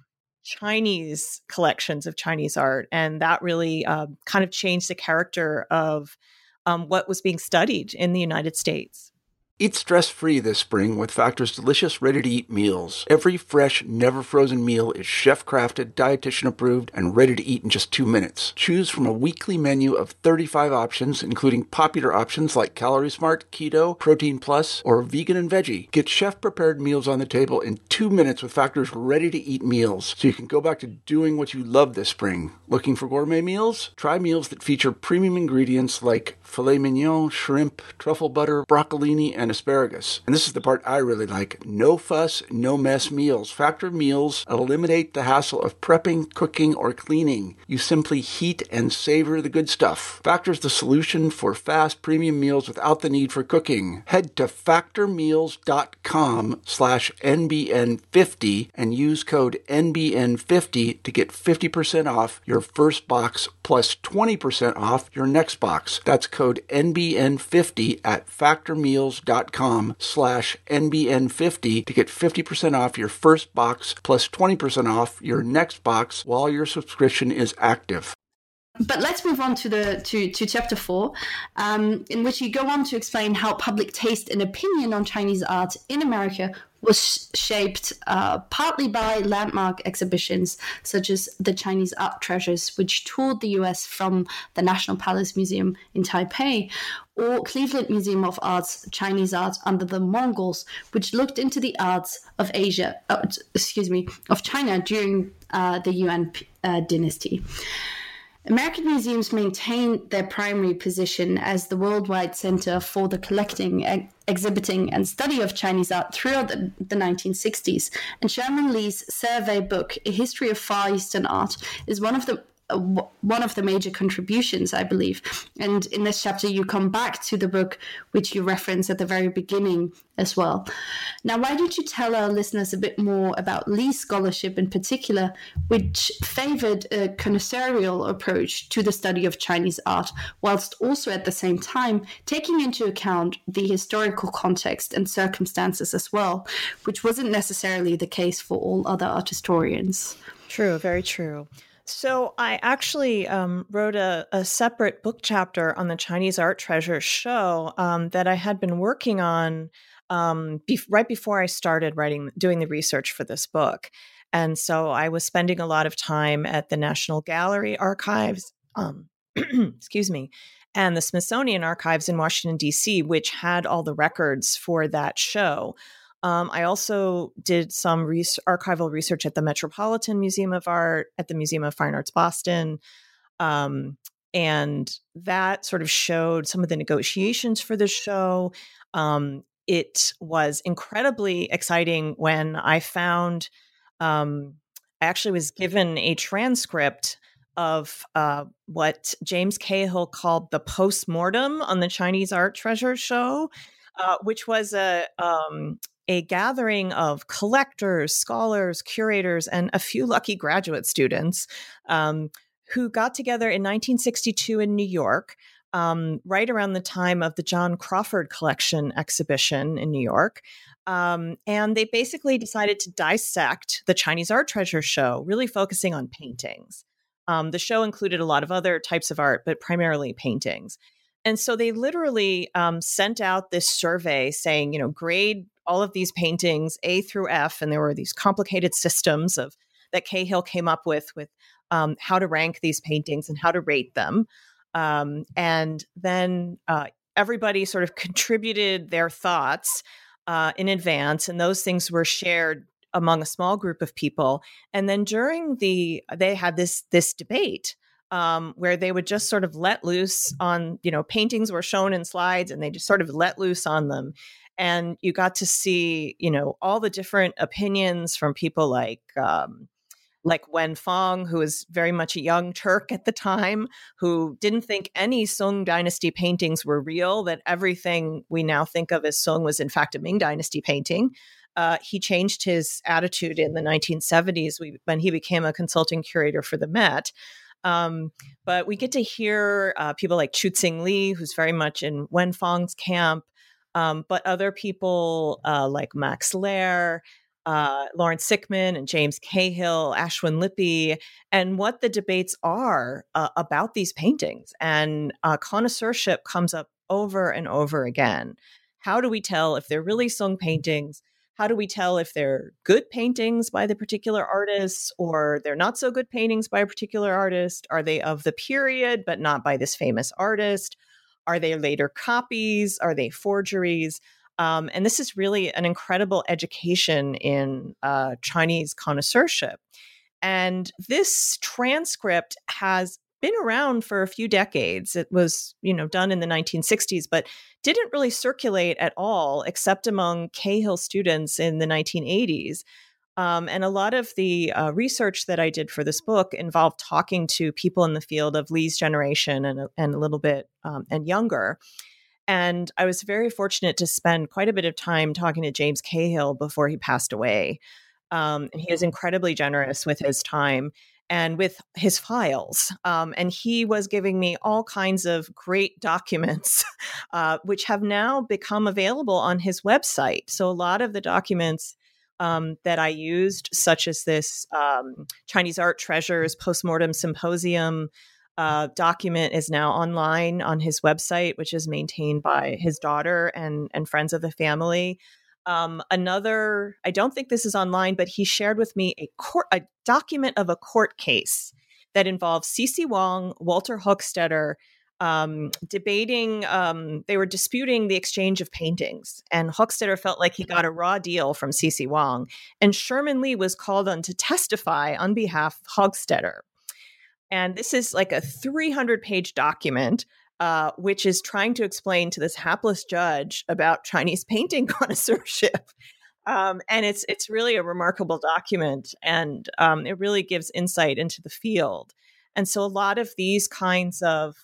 Chinese collections of Chinese art. And that really uh, kind of changed the character of um, what was being studied in the United States. Eat stress-free this spring with Factor's delicious, ready-to-eat meals. Every fresh, never-frozen meal is chef-crafted, dietitian-approved, and ready to eat in just two minutes. Choose from a weekly menu of thirty-five options, including popular options like Calorie Smart, Keto, Protein Plus, or Vegan and Veggie. Get chef-prepared meals on the table in two minutes with Factor's ready-to-eat meals, so you can go back to doing what you love this spring. Looking for gourmet meals? Try meals that feature premium ingredients like filet mignon, shrimp, truffle butter, broccolini, and asparagus. And this is the part I really like. No fuss, no mess meals. Factor meals eliminate the hassle of prepping, cooking, or cleaning. You simply heat and savor the good stuff. Factor's the solution for fast premium meals without the need for cooking. Head to factormeals.com slash NBN50 and use code N B N fifty to get fifty percent off your first box plus twenty percent off your next box. That's code N B N fifty at factormeals.com slash NBN50 to get fifty percent off your first box plus twenty percent off your next box while your subscription is active. But let's move on to the to, to chapter four, um, in which you go on to explain how public taste and opinion on Chinese art in America was shaped uh, partly by landmark exhibitions such as the Chinese Art Treasures, which toured the U S from the National Palace Museum in Taipei, or Cleveland Museum of Art's Chinese Art Under the Mongols, which looked into the arts of Asia, uh, excuse me, of China during uh, the Yuan uh, dynasty. American museums maintain their primary position as the worldwide center for the collecting, ex- exhibiting, and study of Chinese art throughout the, the nineteen sixties. And Sherman Lee's survey book, A History of Far Eastern Art, is one of the uh, one of the major contributions, I believe. And in this chapter, you come back to the book, which you reference at the very beginning as well. Now, why don't you tell our listeners a bit more about Lee's scholarship in particular, which favored a connoisseur approach to the study of Chinese art, whilst also at the same time taking into account the historical context and circumstances as well, which wasn't necessarily the case for all other art historians. True, very true. So I actually um, wrote a, a separate book chapter on the Chinese Art Treasures show um, that I had been working on um, be- right before I started writing, doing the research for this book. And so I was spending a lot of time at the National Gallery Archives, um, excuse me, and the Smithsonian Archives in Washington, D C, which had all the records for that show. Um, I also did some res- archival research at the Metropolitan Museum of Art, at the Museum of Fine Arts Boston. Um, and that sort of showed some of the negotiations for the show. Um, it was incredibly exciting when I found, um, I actually was given a transcript of uh, what James Cahill called the postmortem on the Chinese Art Treasure show, uh, which was a... Um, a gathering of collectors, scholars, curators, and a few lucky graduate students um, who got together in nineteen sixty-two in New York, um, right around the time of the John Crawford Collection exhibition in New York. Um, and they basically decided to dissect the Chinese Art Treasure show, really focusing on paintings. Um, the show included a lot of other types of art, but primarily paintings. And so they literally um, sent out this survey saying, you know, grade all of these paintings A through F. And there were these complicated systems of that Cahill came up with, with um, how to rank these paintings and how to rate them. Um, and then uh, everybody sort of contributed their thoughts uh, in advance. And those things were shared among a small group of people. And then during the, they had this, this debate Um, where they would just sort of let loose on, you know, paintings were shown in slides and they just sort of let loose on them. And you got to see, you know, all the different opinions from people like, um, like Wen Fong, who was very much a young Turk at the time, who didn't think any Song Dynasty paintings were real, that everything we now think of as Song was in fact a Ming Dynasty painting. Uh, he changed his attitude in the nineteen seventies when he became a consulting curator for the Met. Um, but we get to hear uh, people like Chu-Tsing Lee, who's very much in Wen Fong's camp, um, but other people uh, like Max Lair, uh, Lawrence Sickman, and James Cahill, Ashwin Lippy, and what the debates are uh, about these paintings. And uh, connoisseurship comes up over and over again. How do we tell if they're really Song paintings? How do we tell if they're good paintings by the particular artists or they're not so good paintings by a particular artist? Are they of the period, but not by this famous artist? Are they later copies? Are they forgeries? Um, and this is really an incredible education in uh, Chinese connoisseurship. And this transcript has been around for a few decades. It was, you know, done in the nineteen sixties, but didn't really circulate at all, except among Cahill students in the nineteen eighties. Um, and a lot of the uh, research that I did for this book involved talking to people in the field of Lee's generation and, and a little bit um, and younger. And I was very fortunate to spend quite a bit of time talking to James Cahill before he passed away. Um, and he was incredibly generous with his time and with his files. Um, and he was giving me all kinds of great documents, uh, which have now become available on his website. So a lot of the documents um, that I used, such as this um, Chinese Art Treasures Postmortem Symposium uh, document, is now online on his website, which is maintained by his daughter and, and friends of the family. Um, another, I don't think this is online, but he shared with me a court, a document of a court case that involved C C Wang, Walter Hochstetter, um, debating, um, they were disputing the exchange of paintings. And Hochstetter felt like he got a raw deal from C C Wang. And Sherman Lee was called on to testify on behalf of Hochstetter. And this is like a three hundred page document Uh, which is trying to explain to this hapless judge about Chinese painting connoisseurship. Um, and it's it's really a remarkable document, and um, it really gives insight into the field. And so a lot of these kinds of,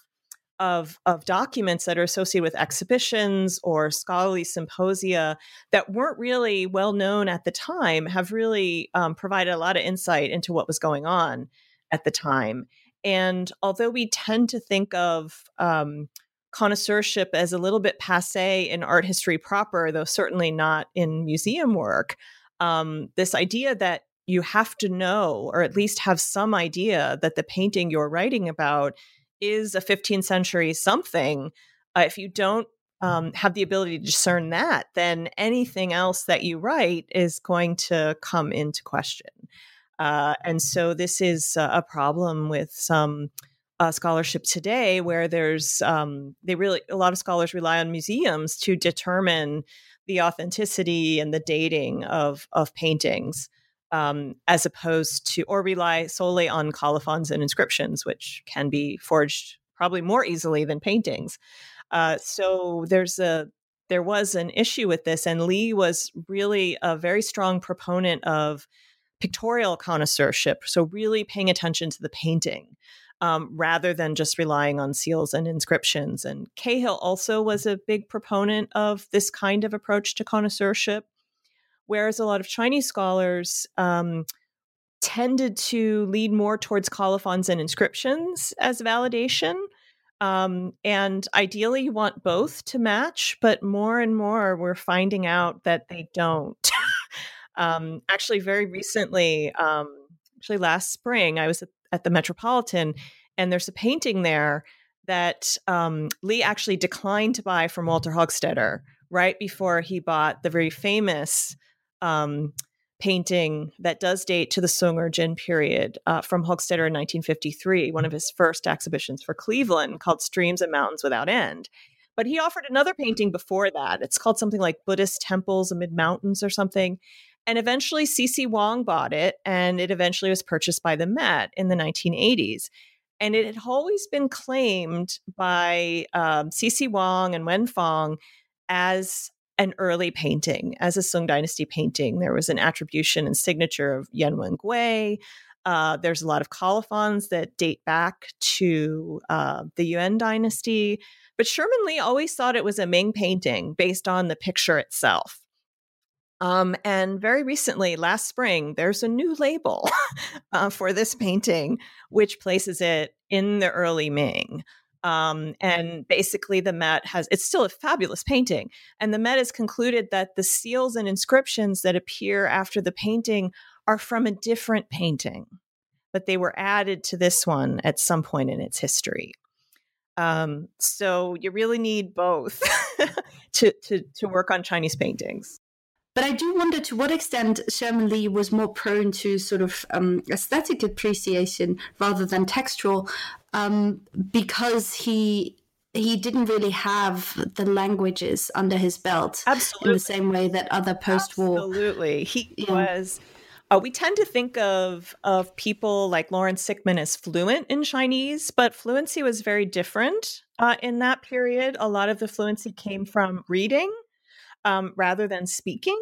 of, of documents that are associated with exhibitions or scholarly symposia that weren't really well known at the time have really um, provided a lot of insight into what was going on at the time. And although we tend to think of um, connoisseurship as a little bit passé in art history proper, though certainly not in museum work, um, this idea that you have to know, or at least have some idea, that the painting you're writing about is a fifteenth century something, uh, if you don't um, have the ability to discern that, then anything else that you write is going to come into question. Uh, and so this is uh, a problem with some uh, scholarship today, where there's um, they really a lot of scholars rely on museums to determine the authenticity and the dating of of paintings, um, as opposed to or rely solely on colophons and inscriptions, which can be forged probably more easily than paintings. Uh, so there's a there was an issue with this, and Lee was really a very strong proponent of pictorial connoisseurship, so really paying attention to the painting um, rather than just relying on seals and inscriptions. And Cahill also was a big proponent of this kind of approach to connoisseurship. whereas a lot of Chinese scholars um, tended to lead more towards colophons and inscriptions as validation. Um, and ideally, you want both to match, but more and more we're finding out that they don't. um, actually, very recently, um, actually last spring, I was at, at the Metropolitan, and there's a painting there that um, Lee actually declined to buy from Walter Hochstetter right before he bought the very famous um, painting that does date to the Sung or Jin period uh, from Hochstetter in nineteen fifty-three, one of his first exhibitions for Cleveland, called Streams and Mountains Without End. But he offered another painting before that. It's called something like Buddhist Temples Amid Mountains or something. And eventually C C Wang bought it, and it eventually was purchased by the Met in the nineteen eighties. And it had always been claimed by um, C C Wang and Wen Fong as an early painting, as a Sung Dynasty painting. There was an attribution and signature of Yan Wengui. Uh, there's a lot of colophons that date back to uh, the Yuan Dynasty. But Sherman Lee always thought it was a Ming painting based on the picture itself. Um, and very recently, last spring, there's a new label uh, for this painting, which places it in the early Ming. Um, and basically the Met has, it's still a fabulous painting. And the Met has concluded that the seals and inscriptions that appear after the painting are from a different painting, but they were added to this one at some point in its history. Um, so you really need both to, to, to work on Chinese paintings. But I do wonder to what extent Sherman Lee was more prone to sort of um, aesthetic appreciation rather than textual, um, because he he didn't really have the languages under his belt. Absolutely. In the same way that other post-war. Absolutely. He yeah. was... Uh, we tend to think of of people like Lawrence Sickman as fluent in Chinese, but fluency was very different uh, in that period. A lot of the fluency came from reading um, rather than speaking.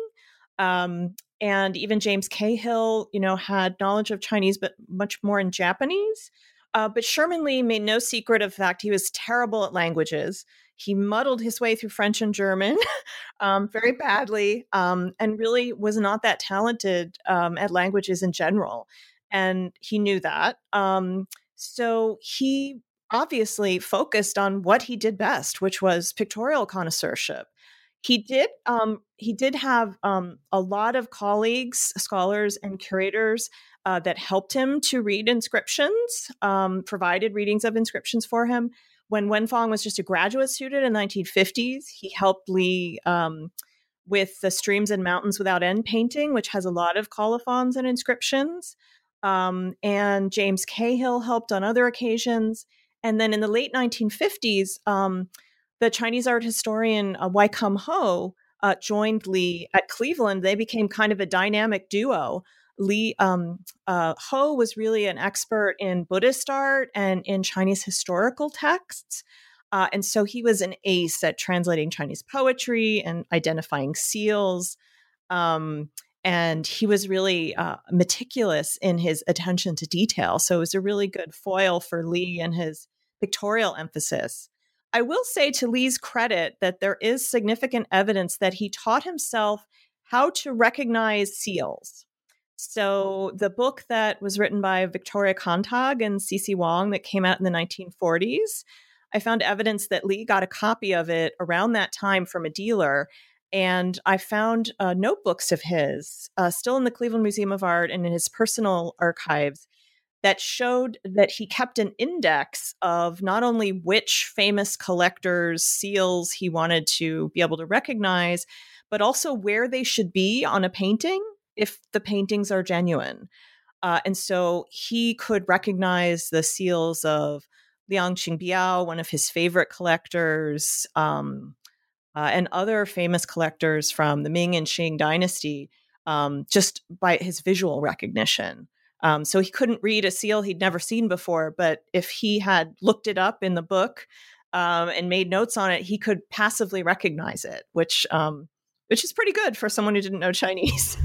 Um, and even James Cahill, you know, had knowledge of Chinese, but much more in Japanese. Uh, but Sherman Lee made no secret of the fact he was terrible at languages. He muddled his way through French and German um, very badly, um, and really was not that talented um, at languages in general. And he knew that. Um, so he obviously focused on what he did best, which was pictorial connoisseurship. He did um, he did have um, a lot of colleagues, scholars, and curators uh, that helped him to read inscriptions, um, provided readings of inscriptions for him. When Wen Fong was just a graduate student in the nineteen fifties, he helped Lee um, with the Streams and Mountains Without End painting, which has a lot of colophons and inscriptions. Um, and James Cahill helped on other occasions. And then in the late nineteen fifties, um, the Chinese art historian uh, Wai Kum Ho uh, joined Lee at Cleveland. They became kind of a dynamic duo. Lee um, uh, Ho was really an expert in Buddhist art and in Chinese historical texts. Uh, and so he was an ace at translating Chinese poetry and identifying seals. Um, and he was really uh, meticulous in his attention to detail. So it was a really good foil for Lee and his pictorial emphasis. I will say to Lee's credit that there is significant evidence that he taught himself how to recognize seals. So the book that was written by Victoria Contag and C C Wang that came out in the nineteen forties, I found evidence that Lee got a copy of it around that time from a dealer. And I found uh, notebooks of his uh, still in the Cleveland Museum of Art and in his personal archives that showed that he kept an index of not only which famous collectors' seals he wanted to be able to recognize, but also where they should be on a painting if the paintings are genuine. Uh, and so he could recognize the seals of Liang Qingbiao, one of his favorite collectors, um, uh, and other famous collectors from the Ming and Qing dynasty, um, just by his visual recognition. Um, so he couldn't read a seal he'd never seen before, but if he had looked it up in the book um, and made notes on it, he could passively recognize it, which um, which is pretty good for someone who didn't know Chinese.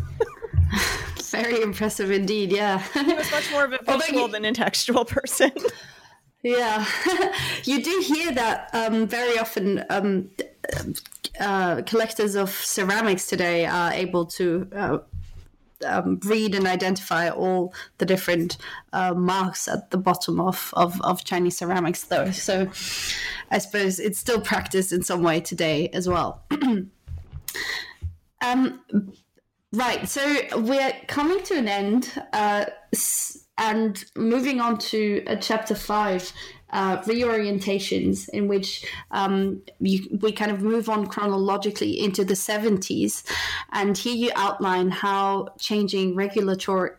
Very impressive indeed, yeah. He was much more of a visual you- than a textual person. Yeah, you do hear that um, very often. Um, uh, collectors of ceramics today are able to uh, um, read and identify all the different uh, marks at the bottom of, of, of Chinese ceramics, though. So I suppose it's still practiced in some way today as well. um, right, so we're coming to an end uh, and moving on to uh, chapter five. Uh, reorientations, in which um, you, we kind of move on chronologically into the seventies. And here you outline how changing regulatory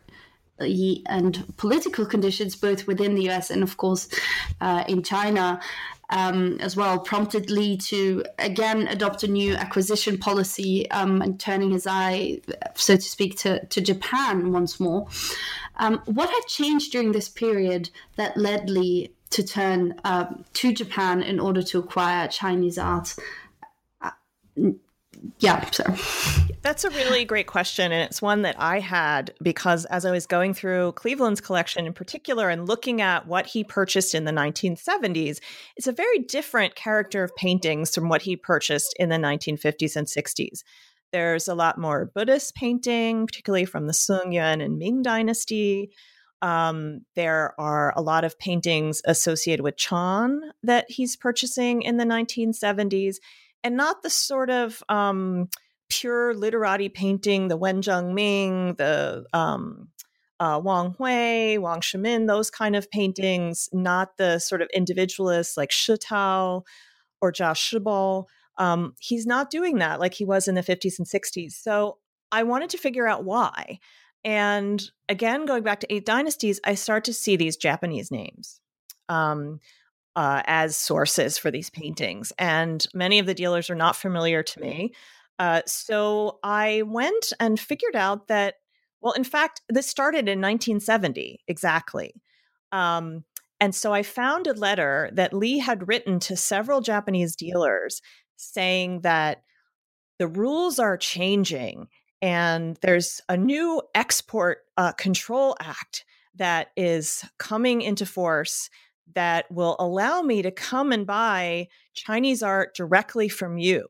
and political conditions, both within the U S and, of course, uh, in China, um, as well, prompted Li to, again, adopt a new acquisition policy um, and turning his eye, so to speak, to, to Japan once more. Um, what had changed during this period that led Li to turn um, to Japan in order to acquire Chinese art? Uh, yeah, so. That's a really great question. And it's one that I had because as I was going through Cleveland's collection in particular and looking at what he purchased in the nineteen seventies, it's a very different character of paintings from what he purchased in the nineteen fifties and sixties. There's a lot more Buddhist painting, particularly from the Sung Yuan and Ming dynasty. Um, there are a lot of paintings associated with Chan that he's purchasing in the nineteen seventies, and not the sort of um, pure literati painting, the Wen Zhengming, the um, uh, Wang Hui, Wang Shimin, those kind of paintings, not the sort of individualists like Shi Tao or Jia Shibao. Um, he's not doing that like he was in the fifties and sixties. So I wanted to figure out why. And again, going back to Eight Dynasties, I start to see these Japanese names um, uh, as sources for these paintings. And many of the dealers are not familiar to me. Uh, so I went and figured out that, well, in fact, this started in nineteen seventy, exactly. Um, and so I found a letter that Li had written to several Japanese dealers saying that the rules are changing. And there's a new export uh, control act that is coming into force that will allow me to come and buy Chinese art directly from you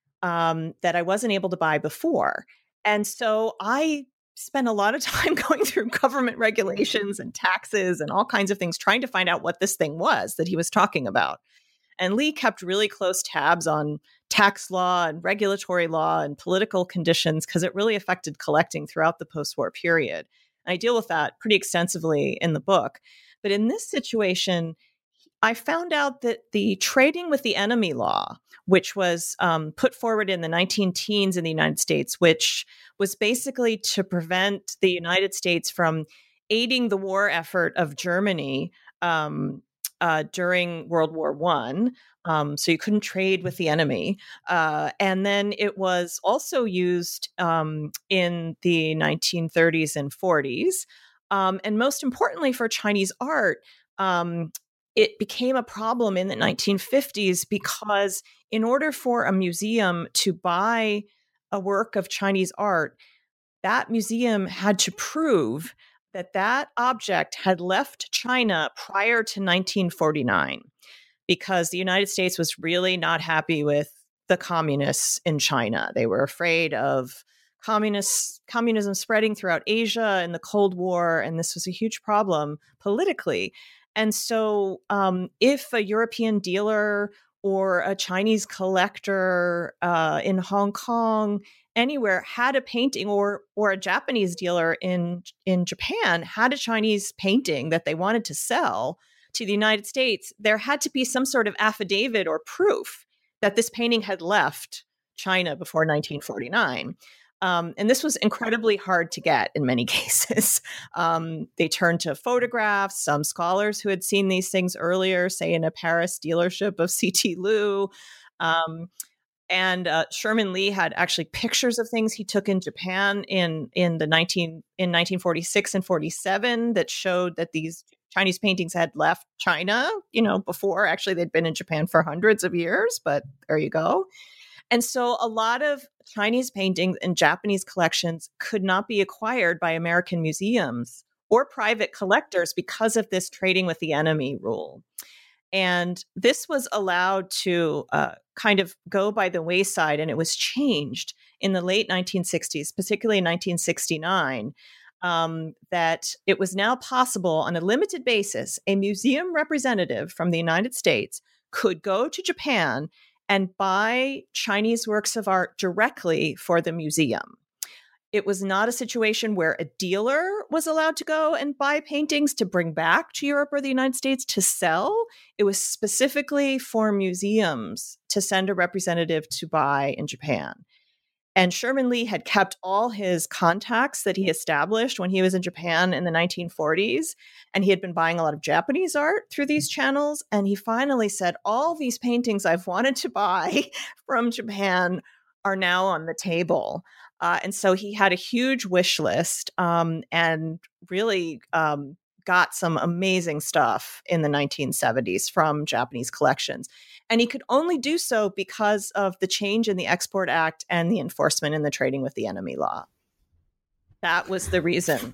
um, that I wasn't able to buy before. And so I spent a lot of time going through government regulations and taxes and all kinds of things, trying to find out what this thing was that he was talking about. And Li kept really close tabs on tax law and regulatory law and political conditions because it really affected collecting throughout the post-war period. And I deal with that pretty extensively in the book. But in this situation, I found out that the trading with the enemy law, which was um, put forward in the nineteen teens in the United States, which was basically to prevent the United States from aiding the war effort of Germany um, Uh, during World War One, um, so you couldn't trade with the enemy. Uh, and then it was also used um, in the nineteen thirties and forties. Um, and most importantly for Chinese art, um, it became a problem in the nineteen fifties because in order for a museum to buy a work of Chinese art, that museum had to prove that that object had left China prior to nineteen forty-nine, because the United States was really not happy with the communists in China. They were afraid of communist, communism spreading throughout Asia in the Cold War, and this was a huge problem politically. And so um, if a European dealer or a Chinese collector uh, in Hong Kong, anywhere, had a painting, or or a Japanese dealer in in Japan had a Chinese painting that they wanted to sell to the United States, there had to be some sort of affidavit or proof that this painting had left China before nineteen forty-nine. Um, and this was incredibly hard to get in many cases. Um, they turned to photographs. Some scholars who had seen these things earlier, say in a Paris dealership of C T Lu, um, And uh, Sherman Li had actually pictures of things he took in Japan in in the nineteen in nineteen forty-six and forty-seven that showed that these Chinese paintings had left China, you know, before actually they'd been in Japan for hundreds of years. But there you go. And so a lot of Chinese paintings and Japanese collections could not be acquired by American museums or private collectors because of this trading with the enemy rule. And this was allowed to uh, kind of go by the wayside, and it was changed in the late nineteen sixties, particularly in nineteen sixty-nine, um, that it was now possible on a limited basis, a museum representative from the United States could go to Japan and buy Chinese works of art directly for the museum. It was not a situation where a dealer was allowed to go and buy paintings to bring back to Europe or the United States to sell. It was specifically for museums to send a representative to buy in Japan. And Sherman Lee had kept all his contacts that he established when he was in Japan in the nineteen forties. And he had been buying a lot of Japanese art through these channels. And he finally said, all these paintings I've wanted to buy from Japan are now on the table. Uh, and so he had a huge wish list um, and really um, got some amazing stuff in the nineteen seventies from Japanese collections. And he could only do so because of the change in the Export Act and the enforcement in the trading with the enemy law. That was the reason.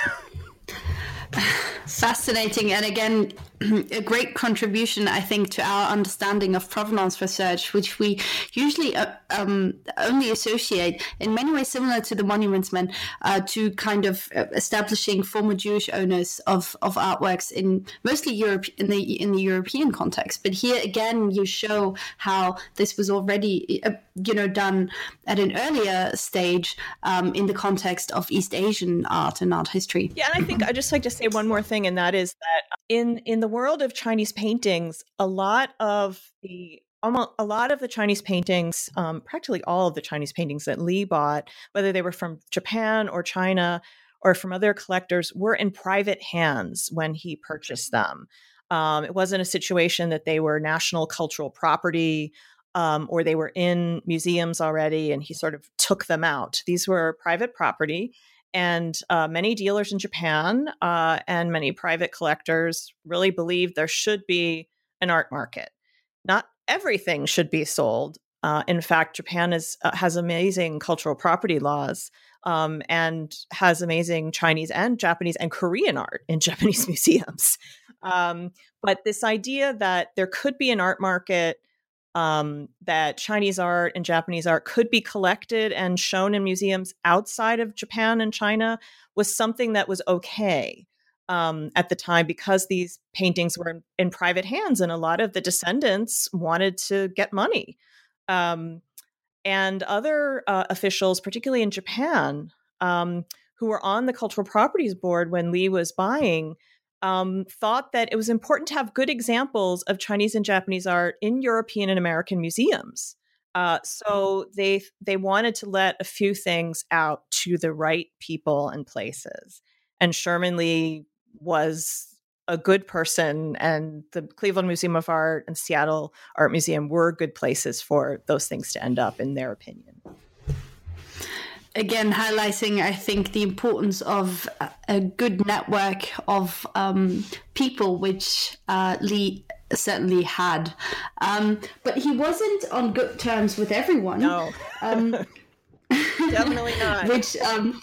Fascinating. And again, a great contribution, I think, to our understanding of provenance research, which we usually uh, um, only associate in many ways similar to the Monuments Men, uh, to kind of establishing former Jewish owners of, of artworks in mostly Europe, in the in the European context. But here again, you show how this was already, uh, you know, done at an earlier stage um, in the context of East Asian art and art history. Yeah, and I think I'd just like to say one more thing, and that is that in in the world of Chinese paintings, a lot of the almost a lot of the Chinese paintings, um, practically all of the Chinese paintings that Lee bought, whether they were from Japan or China or from other collectors, were in private hands when he purchased them. Um, it wasn't a situation that they were national cultural property um, or they were in museums already and he sort of took them out. These were private property. And uh, many dealers in Japan uh, and many private collectors really believe there should be an art market. Not everything should be sold. Uh, in fact, Japan is, uh, has amazing cultural property laws um, and has amazing Chinese and Japanese and Korean art in Japanese museums. Um, but this idea that there could be an art market, Um, that Chinese art and Japanese art could be collected and shown in museums outside of Japan and China was something that was okay um, at the time because these paintings were in, in private hands and a lot of the descendants wanted to get money. Um, and other uh, officials, particularly in Japan, um, who were on the Cultural Properties Board when Lee was buying, Um, thought that it was important to have good examples of Chinese and Japanese art in European and American museums. Uh, so they they wanted to let a few things out to the right people and places. And Sherman Lee was a good person, and the Cleveland Museum of Art and Seattle Art Museum were good places for those things to end up, in their opinion. Again, highlighting, I think, the importance of a good network of um, people, which uh, Lee certainly had. Um, but he wasn't on good terms with everyone. No, um, definitely not. Which, um,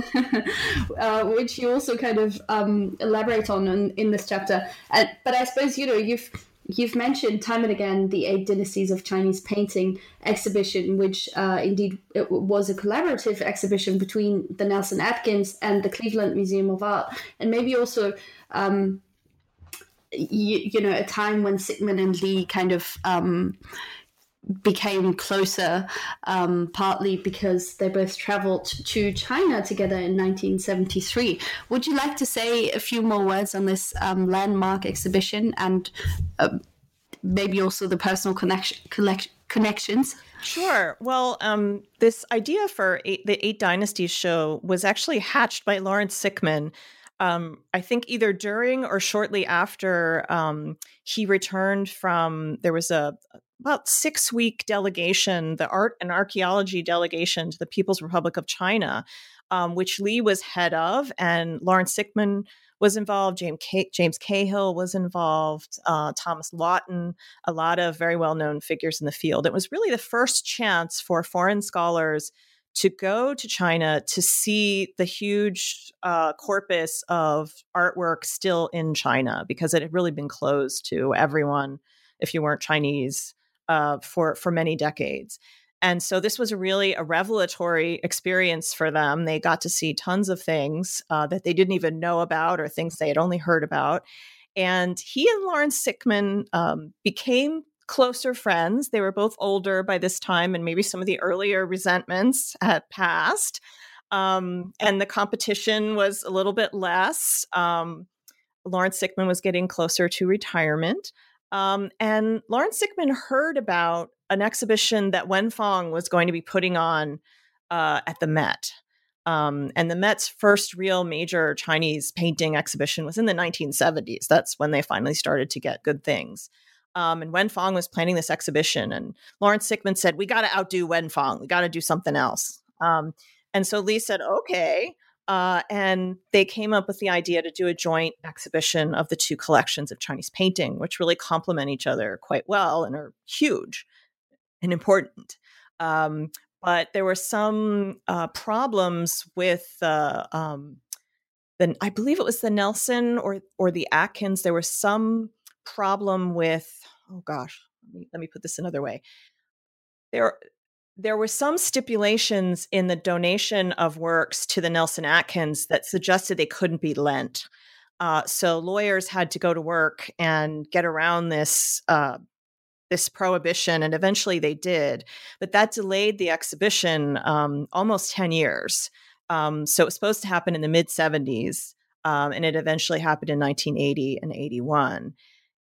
uh, which you also kind of um, elaborate on in, in this chapter. Uh, but I suppose, you know, you've You've mentioned time and again the Eight Dynasties of Chinese Painting exhibition, which uh, indeed it was a collaborative exhibition between the Nelson Atkins and the Cleveland Museum of Art, and maybe also, um, you, you know, a time when Sigmund and Lee kind of um, became closer, um, partly because they both traveled to China together in nineteen seventy-three. Would you like to say a few more words on this um, landmark exhibition and uh, maybe also the personal connection, collect, connections? Sure. Well, um, this idea for eight, the Eight Dynasties show was actually hatched by Lawrence Sickman, Um, I think either during or shortly after um, he returned from, there was a about six week delegation, the art and archaeology delegation to the People's Republic of China, um, which Lee was head of, and Lawrence Sickman was involved, James, K- James Cahill was involved, uh, Thomas Lawton, a lot of very well-known figures in the field. It was really the first chance for foreign scholars to go to China to see the huge uh, corpus of artwork still in China, because it had really been closed to everyone if you weren't Chinese uh, for, for many decades. And so this was a really a revelatory experience for them. They got to see tons of things uh, that they didn't even know about, or things they had only heard about. And he and Lawrence Sickman um, became closer friends. They were both older by this time, and maybe some of the earlier resentments had passed. Um, and the competition was a little bit less. Um, Lawrence Sickman was getting closer to retirement. Um, and Lawrence Sickman heard about an exhibition that Wen Fong was going to be putting on uh, at the Met. Um, and the Met's first real major Chinese painting exhibition was in the nineteen seventies. That's when they finally started to get good things. Um, and Wen Fong was planning this exhibition. And Lawrence Sickman said, we got to outdo Wen Fong. We got to do something else. Um, and so Lee said, okay. Uh, and they came up with the idea to do a joint exhibition of the two collections of Chinese painting, which really complement each other quite well and are huge and important. Um, but there were some uh, problems with uh, um, the, I believe it was the Nelson or or the Atkins. There was some problem with, oh gosh, let me, let me put this another way. There There were some stipulations in the donation of works to the Nelson Atkins that suggested they couldn't be lent. Uh, so lawyers had to go to work and get around this uh, this prohibition, and eventually they did. But that delayed the exhibition um, almost ten years. Um, so it was supposed to happen in the mid seventies, um, and it eventually happened in nineteen eighty and eighty-one.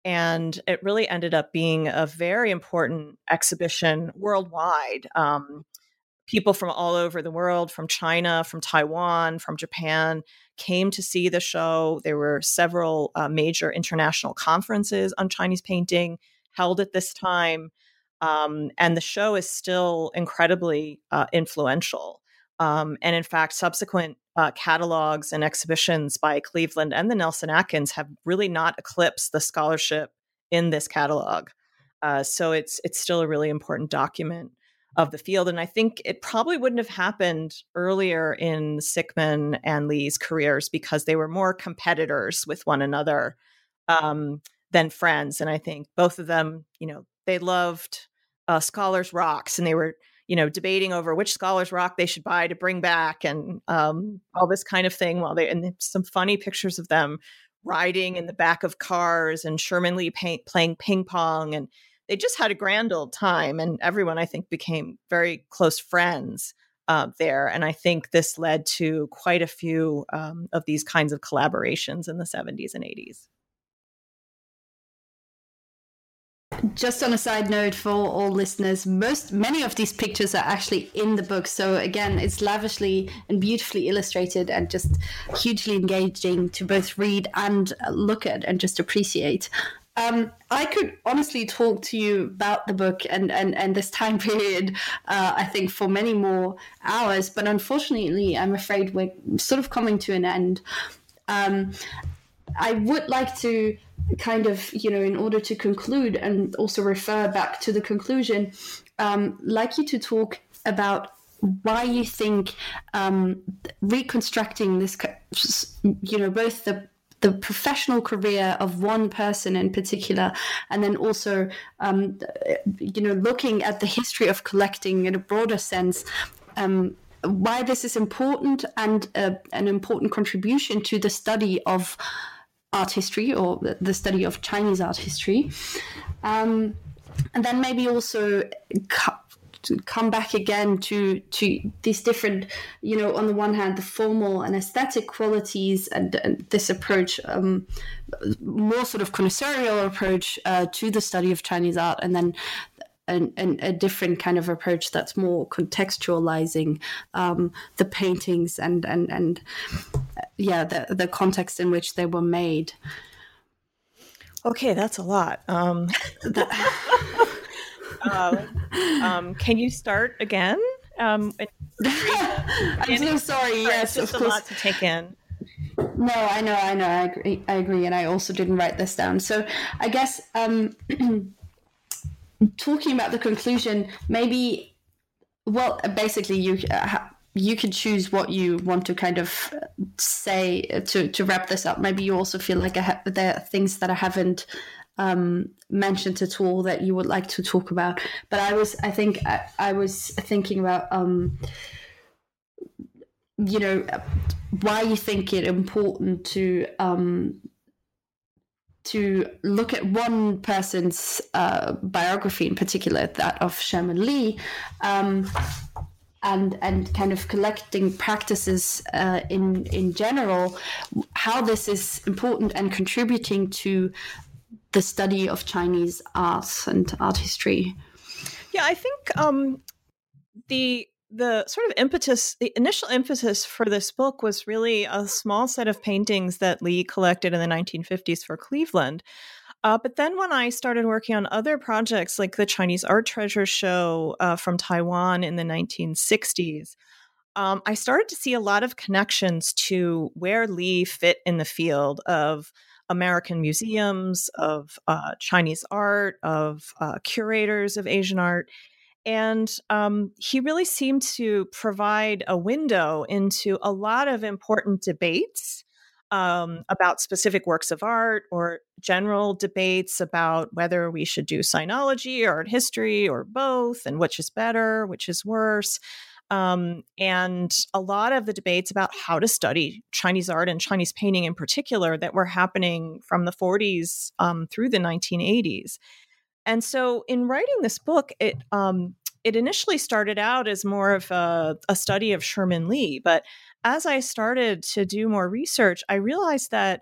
And it really ended up being a very important exhibition worldwide. Um, people from all over the world, from China, from Taiwan, from Japan, came to see the show. There were several uh, major international conferences on Chinese painting held at this time. Um, and the show is still incredibly uh, influential. Um, and in fact, subsequent uh, catalogs and exhibitions by Cleveland and the Nelson Atkins have really not eclipsed the scholarship in this catalog. Uh, so it's it's still a really important document of the field. And I think it probably wouldn't have happened earlier in Sickman and Lee's careers, because they were more competitors with one another um, than friends. And I think both of them, you know, they loved uh, Scholars Rocks, and they were you know, debating over which Scholars Rock they should buy to bring back, and um, all this kind of thing. While they and some funny pictures of them riding in the back of cars, and Sherman Lee pay, playing ping pong, and they just had a grand old time. And everyone, I think, became very close friends uh, there. And I think this led to quite a few um, of these kinds of collaborations in the seventies and eighties. Just on a side note for all listeners, most many of these pictures are actually in the book. So again, it's lavishly and beautifully illustrated, and just hugely engaging to both read and look at and just appreciate. Um, I could honestly talk to you about the book and, and, and this time period, uh, I think, for many more hours. But unfortunately, I'm afraid we're sort of coming to an end. Um, I would like to kind of, you know, in order to conclude and also refer back to the conclusion, um, like you to talk about why you think um, reconstructing this, you know, both the the professional career of one person in particular, and then also, um, you know, looking at the history of collecting in a broader sense, um, why this is important and uh, an important contribution to the study of art history, or the study of Chinese art history. Um, and then maybe also co- come back again to to these different, you know, on the one hand, the formal and aesthetic qualities, and, and this approach, um, more sort of connoisseur approach uh, to the study of Chinese art, and then an, an, a different kind of approach that's more contextualizing um, the paintings and and and yeah, the the context in which they were made. Okay, that's a lot. Um, uh, um, can you start again? Um, I'm so sorry. Yes, it's just of a course. lot to take in. No, I know, I know, I agree, I agree, and I also didn't write this down. So I guess um, talking about the conclusion, maybe well, basically, you uh, you can choose what you want to kind of say to to wrap this up. Maybe you also feel like I ha- there are things that I haven't um, mentioned at all that you would like to talk about. But I was, I think, I, I was thinking about, um, you know, why you think it important to. Um, to look at one person's uh, biography in particular, that of Sherman Lee, um, and and kind of collecting practices uh, in in general, how this is important and contributing to the study of Chinese art and art history. Yeah, I think um, the the sort of impetus, the initial impetus for this book was really a small set of paintings that Lee collected in the nineteen fifties for Cleveland. Uh, but then when I started working on other projects like the Chinese Art Treasure Show uh, from Taiwan in the nineteen sixties, um, I started to see a lot of connections to where Lee fit in the field of American museums, of uh, Chinese art, of uh, curators of Asian art. And um, he really seemed to provide a window into a lot of important debates um, about specific works of art, or general debates about whether we should do sinology or art history or both, and which is better, which is worse. Um, and a lot of the debates about how to study Chinese art and Chinese painting in particular that were happening from the forties um, through the nineteen eighties. And so in writing this book, it um, it initially started out as more of a, a study of Sherman Lee. But as I started to do more research, I realized that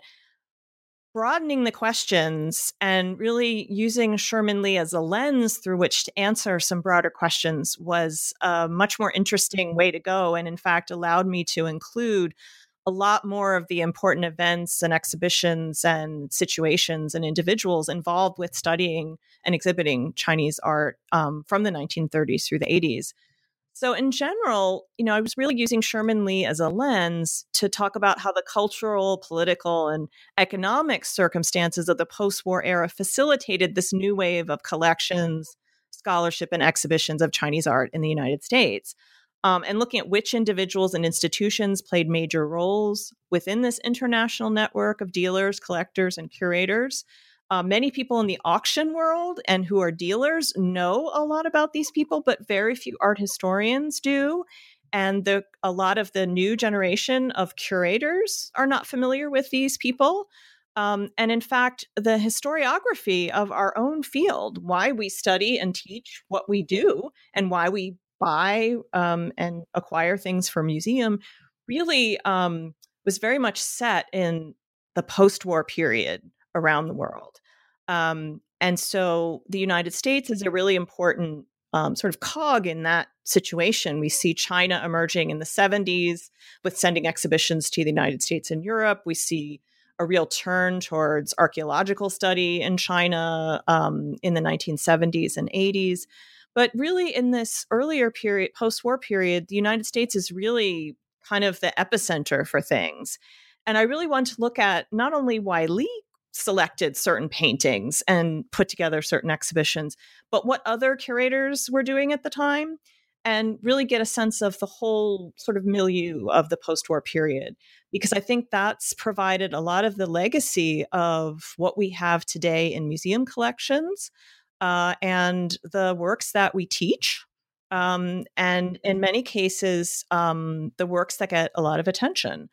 broadening the questions and really using Sherman Lee as a lens through which to answer some broader questions was a much more interesting way to go. And in fact, allowed me to include a lot more of the important events and exhibitions and situations and individuals involved with studying and exhibiting Chinese art um, from the nineteen thirties through the eighties. So in general, you know, I was really using Sherman Lee as a lens to talk about how the cultural, political, and economic circumstances of the post-war era facilitated this new wave of collections, scholarship, and exhibitions of Chinese art in the United States. Um, and looking at which individuals and institutions played major roles within this international network of dealers, collectors, and curators. Uh, many people in the auction world and who are dealers know a lot about these people, but very few art historians do. And the, a lot of the new generation of curators are not familiar with these people. Um, and in fact, the historiography of our own field, why we study and teach what we do, and why we buy um, and acquire things for museum, really um, was very much set in the post-war period around the world. Um, and so the United States is a really important um, sort of cog in that situation. We see China emerging in the seventies with sending exhibitions to the United States and Europe. We see a real turn towards archaeological study in China um, in the nineteen seventies and eighties. But really in this earlier period, post-war period, the United States is really kind of the epicenter for things. And I really want to look at not only why Lee selected certain paintings and put together certain exhibitions, but what other curators were doing at the time, and really get a sense of the whole sort of milieu of the post-war period. Because I think that's provided a lot of the legacy of what we have today in museum collections uh, and the works that we teach. Um, and in many cases, um, the works that get a lot of attention.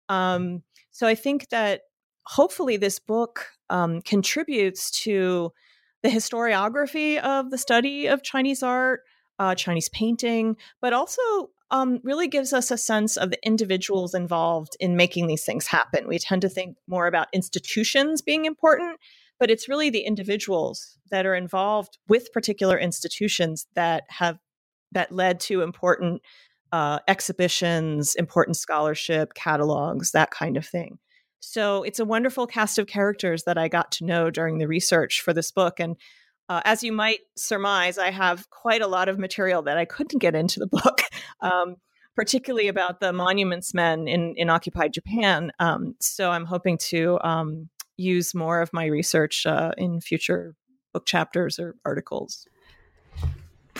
Um, so I think that hopefully this book um, contributes to the historiography of the study of Chinese art, uh, Chinese painting, but also um, really gives us a sense of the individuals involved in making these things happen. We tend to think more about institutions being important, but it's really the individuals that are involved with particular institutions that have that led to important uh, exhibitions, important scholarship, catalogs, that kind of thing. So it's a wonderful cast of characters that I got to know during the research for this book. And uh, as you might surmise, I have quite a lot of material that I couldn't get into the book, um, particularly about the monuments men in, in occupied Japan. Um, so I'm hoping to um, use more of my research uh, in future book chapters or articles.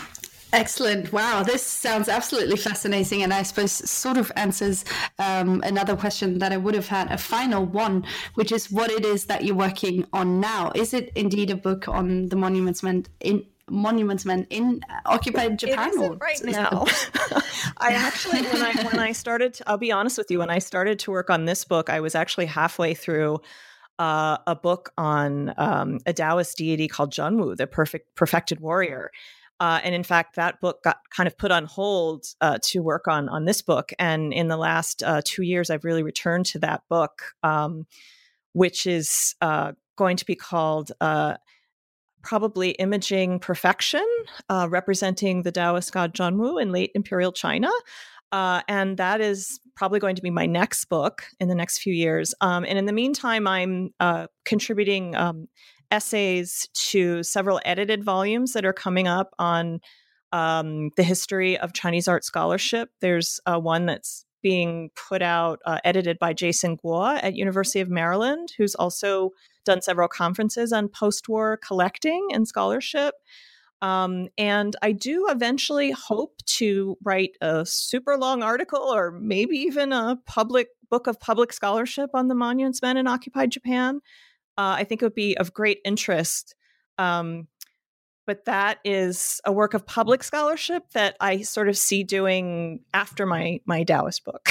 Excellent. Wow, this sounds absolutely fascinating. And I suppose sort of answers um, another question that I would have had, a final one, which is what it is that you're working on now. Is it indeed a book on the monuments men in monuments men in occupied Japan? It isn't right now. I actually, when I when I started, to, I'll be honest with you, when I started to work on this book, I was actually halfway through uh, a book on um, a Taoist deity called Zhenwu, the perfect perfected warrior. Uh, and in fact, that book got kind of put on hold uh, to work on on this book. And in the last uh, two years, I've really returned to that book, um, which is uh, going to be called uh, probably Imaging Perfection, uh, representing the Taoist god Zhenwu in late imperial China. Uh, and that is probably going to be my next book in the next few years. Um, and in the meantime, I'm uh, contributing um, essays to several edited volumes that are coming up on um, the history of Chinese art scholarship. There's uh, one that's being put out, uh, edited by Jason Guo at University of Maryland, who's also done several conferences on post-war collecting and scholarship. Um, and I do eventually hope to write a super long article or maybe even a public book of public scholarship on the monuments men in occupied Japan. Uh, I think it would be of great interest. Um, but that is a work of public scholarship that I sort of see doing after my, my Taoist book.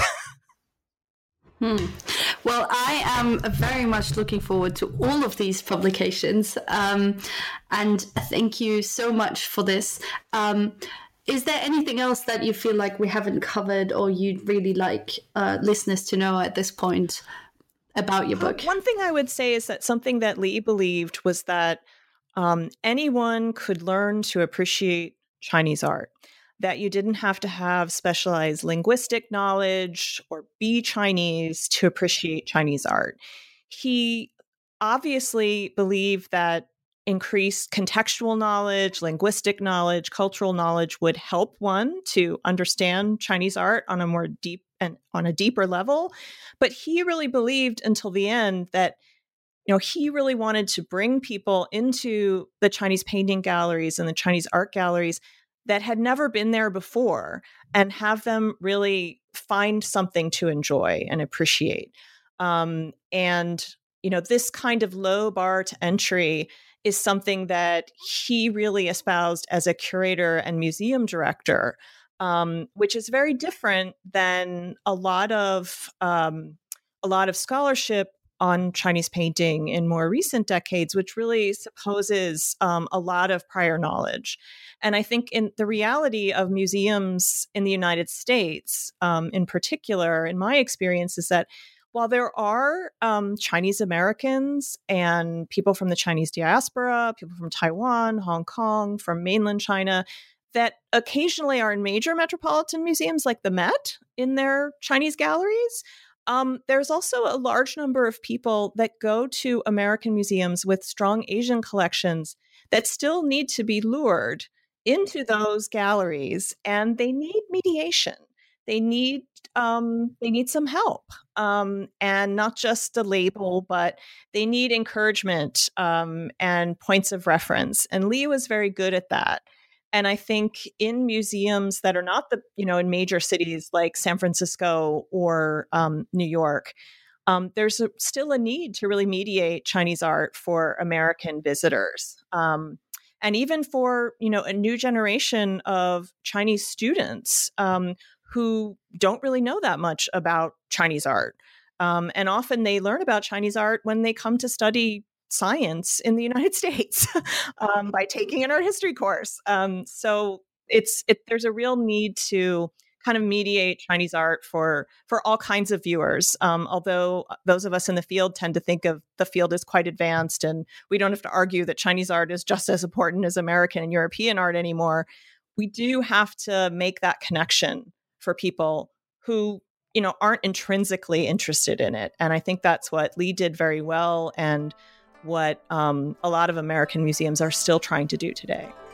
Hmm. Well, I am very much looking forward to all of these publications. Um, and thank you so much for this. Um, is there anything else that you feel like we haven't covered or you'd really like uh, listeners to know at this point about your book? Uh, one thing I would say is that something that Li believed was that um, anyone could learn to appreciate Chinese art, that you didn't have to have specialized linguistic knowledge or be Chinese to appreciate Chinese art. He obviously believed that increased contextual knowledge, linguistic knowledge, cultural knowledge would help one to understand Chinese art on a more deep and on a deeper level. But he really believed until the end that, you know, he really wanted to bring people into the Chinese painting galleries and the Chinese art galleries that had never been there before and have them really find something to enjoy and appreciate. Um, and, you know, this kind of low bar to entry is something that he really espoused as a curator and museum director, um, which is very different than a lot of um, a lot of scholarship on Chinese painting in more recent decades, which really supposes um, a lot of prior knowledge. And I think in the reality of museums in the United States, um, in particular, in my experience, is that while there are um, Chinese Americans and people from the Chinese diaspora, people from Taiwan, Hong Kong, from mainland China, that occasionally are in major metropolitan museums like the Met in their Chinese galleries, Um, there's also a large number of people that go to American museums with strong Asian collections that still need to be lured into those galleries, and they need mediation. They need um, they need some help, um, and not just a label, but they need encouragement um, and points of reference. And Li was very good at that. And I think in museums that are not the, you know, in major cities like San Francisco or um, New York, um, there's a, still a need to really mediate Chinese art for American visitors. Um, and even for, you know, a new generation of Chinese students um, who don't really know that much about Chinese art. Um, and often they learn about Chinese art when they come to study science in the United States um, by taking an art history course. Um, so it's it, there's a real need to kind of mediate Chinese art for for all kinds of viewers. Um, although those of us in the field tend to think of the field as quite advanced, and we don't have to argue that Chinese art is just as important as American and European art anymore. We do have to make that connection for people who, you know, aren't intrinsically interested in it. And I think that's what Li did very well, and what um, a lot of American museums are still trying to do today.